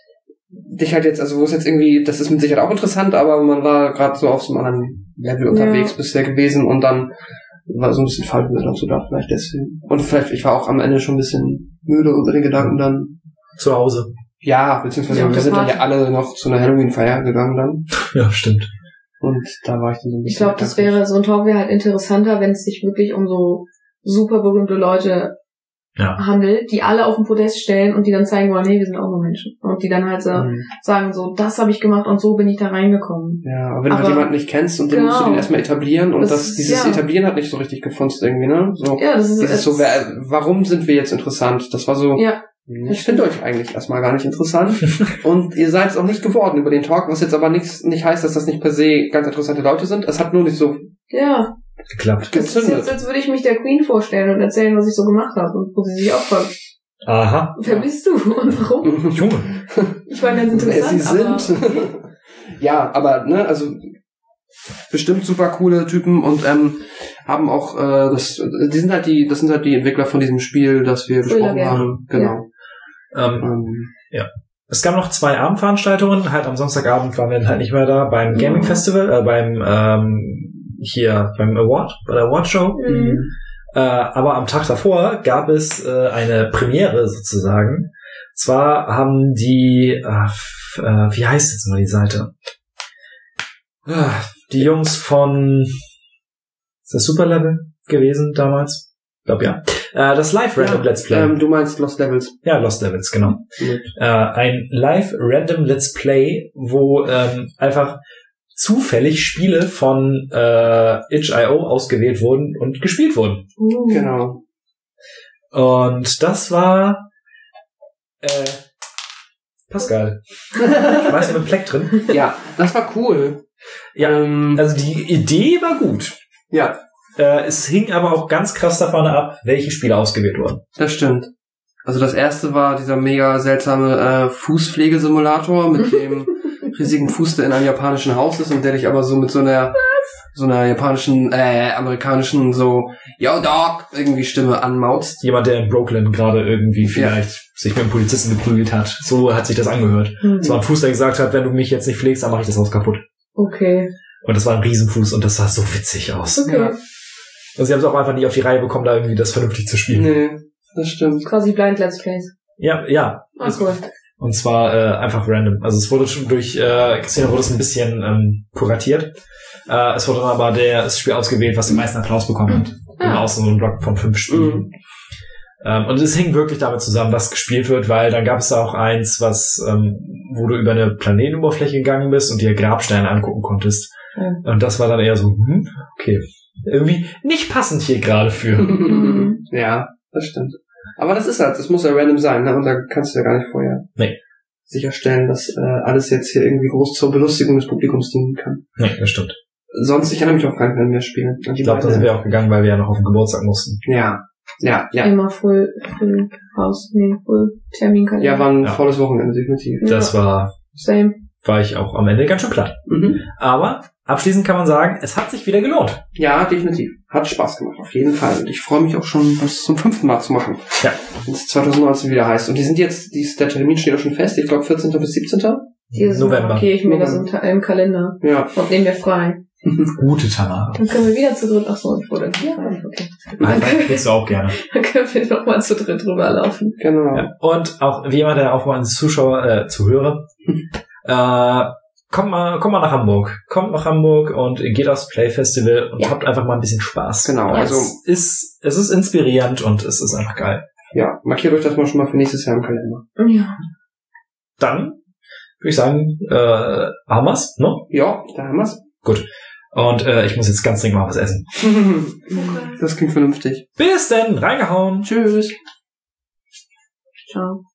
dich halt jetzt, also wo es jetzt irgendwie, das ist mit Sicherheit auch interessant, aber man war gerade so auf so einem anderen Level unterwegs Ja. bisher gewesen und dann war so ein bisschen Fallhöhe dazu da, vielleicht deswegen. Und vielleicht, ich war auch am Ende schon ein bisschen müde unter den Gedanken dann. Zu Hause. Ja, beziehungsweise Ja, auf wir der sind dann Party. ja alle noch zu einer Halloween-Feier gegangen dann. Ja, stimmt. Und da war ich dann so ein bisschen. Ich glaube, das wäre, so ein Talk wäre halt interessanter, wenn es sich wirklich um so super berühmte Leute Ja. handelt, die alle auf den Podest stellen und die dann zeigen wollen, nee, wir sind auch nur Menschen. Und die dann halt so Mhm. sagen so, das habe ich gemacht und so bin ich da reingekommen. Ja, aber wenn du Aber- halt jemanden nicht kennst und den Genau. musst du den erstmal etablieren und Das das, ist- dieses ja. Etablieren hat nicht so richtig gefunzt irgendwie, ne? So. Ja, das ist Dieses so, wer, warum sind wir jetzt interessant? Das war so, ja, ich finde euch eigentlich erstmal gar nicht interessant. Und ihr seid es auch nicht geworden über den Talk, was jetzt aber nichts, nicht heißt, dass das nicht per se ganz interessante Leute sind. Es hat nur nicht so ja. Geklappt. Das ist gezündet. jetzt, als würde ich mich der Queen vorstellen und erzählen, was ich so gemacht habe und wo sie sich auch fragt, Aha. wer bist du und warum? Junge. Ich war ganz Wer interessant, sie aber sind. Ja, aber, ne, also bestimmt super coole Typen und ähm, haben auch, äh, das, die sind halt die, das sind halt die Entwickler von diesem Spiel, das wir Thriller besprochen Game. haben. Genau. Ähm, Ähm, es gab noch zwei Abendveranstaltungen. Halt am Samstagabend waren wir dann halt nicht mehr da beim Gaming Mhm. Festival, äh, beim ähm, hier beim Award, bei der Award Show. Mhm. Äh, aber am Tag davor gab es äh, eine Premiere sozusagen. Zwar haben die, äh, f- äh, wie heißt jetzt mal die Seite? Ah, die Jungs von, ist das Superlevel gewesen damals? Ich glaube ja. Äh, das Live Random ja, Let's Play. ähm, du meinst Lost Levels. Ja, Lost Levels, genau. Mhm. Äh, ein Live Random Let's Play, wo ähm, einfach zufällig Spiele von äh, itch Punkt io ausgewählt wurden und gespielt wurden. Uh. Genau. Und das war äh, Pascal. Weißt du, mit Pleck drin? Ja, das war cool. Ja, Ähm, also die Idee war gut. ja, Äh, es hing aber auch ganz krass davon ab, welche Spiele ausgewählt wurden. das stimmt. Also das erste war dieser mega seltsame äh, Fußpflegesimulator mit dem riesigen Fuß, der in einem japanischen Haus ist und der dich aber so mit so einer so einer japanischen, äh, amerikanischen so Yo Dog irgendwie Stimme anmautzt. Jemand, der in Brooklyn gerade irgendwie vielleicht sich mit einem Polizisten geprügelt hat. So hat sich das angehört. Mhm. Es war ein Fuß, der gesagt hat, wenn du mich jetzt nicht pflegst, dann mache ich das Haus kaputt. Okay. Und das war ein Riesenfuß und das sah so witzig aus. Okay. Ja. Und sie haben es auch einfach nicht auf die Reihe bekommen, da irgendwie das vernünftig zu spielen. Nee, das stimmt. Quasi Blind Let's Plays. Ja, ja. Ah, cool. Und zwar äh, einfach random. Also es wurde schon durch äh, Xena wurde es ein bisschen ähm, kuratiert. Äh, es wurde dann aber der, das Spiel ausgewählt, was den meisten Applaus bekommen hat. Ah. Genau, aus so einem Block von fünf Spielen. Mhm. Ähm, und es hing wirklich damit zusammen, was gespielt wird, weil dann gab es da auch eins, was ähm, wo du über eine Planetenoberfläche gegangen bist und dir Grabsteine angucken konntest. Mhm. Und das war dann eher so, hm, okay. Irgendwie nicht passend hier gerade für. Mhm. Ja, das stimmt. Aber das ist halt, das muss ja random sein, ne? Und da kannst du ja gar nicht vorher Nee. sicherstellen, dass äh, alles jetzt hier irgendwie groß zur Belustigung des Publikums dienen kann. Nee, das stimmt. Sonst, ich erinnere mich auch gar nicht mehr an mehr Spiele. Ich glaube, da sind wir auch gegangen, weil wir ja noch auf den Geburtstag mussten. Ja, ja, ja. Immer Full, Full House, nee, Full Terminkalender. Ja, war ein Ja. volles Wochenende, definitiv. Ja. Das war, Same. war ich auch am Ende ganz schön platt. Mhm. Aber abschließend kann man sagen, es hat sich wieder gelohnt. Ja, definitiv. Hat Spaß gemacht, auf jeden Fall. Und ich freue mich auch schon, das zum fünften Mal zu machen. Ja. Wenn es zwanzig neunzehn wieder heißt. Und die sind jetzt, die, der Termin steht auch schon fest. Ich glaube vierzehnten bis siebzehnten Dieses November. markiere ich mir das im, Ta- im Kalender Ja. und nehme mir frei. Gute Tamara. Dann können wir wieder zu dritt. Achso, ich wurde ja, okay. Nein, willst du auch gerne. Dann können wir nochmal zu dritt rüberlaufen. Genau. Ja. Und auch wie jemand, der auch mal als Zuschauer, äh, Zuhörer, äh, kommt mal, kommt mal nach Hamburg. Kommt nach Hamburg und geht aufs Play Festival und Ja. habt einfach mal ein bisschen Spaß. Genau, Es also- ist, es ist inspirierend und es ist einfach geil. Ja, markiert euch das mal schon mal für nächstes Jahr im Kalender. Ja. Dann würde ich sagen, äh, haben wir's, ne? Ja, da haben wir's. Und äh, ich muss jetzt ganz dringend mal was essen. Das klingt vernünftig. Bis denn, reingehauen. Tschüss. Ciao.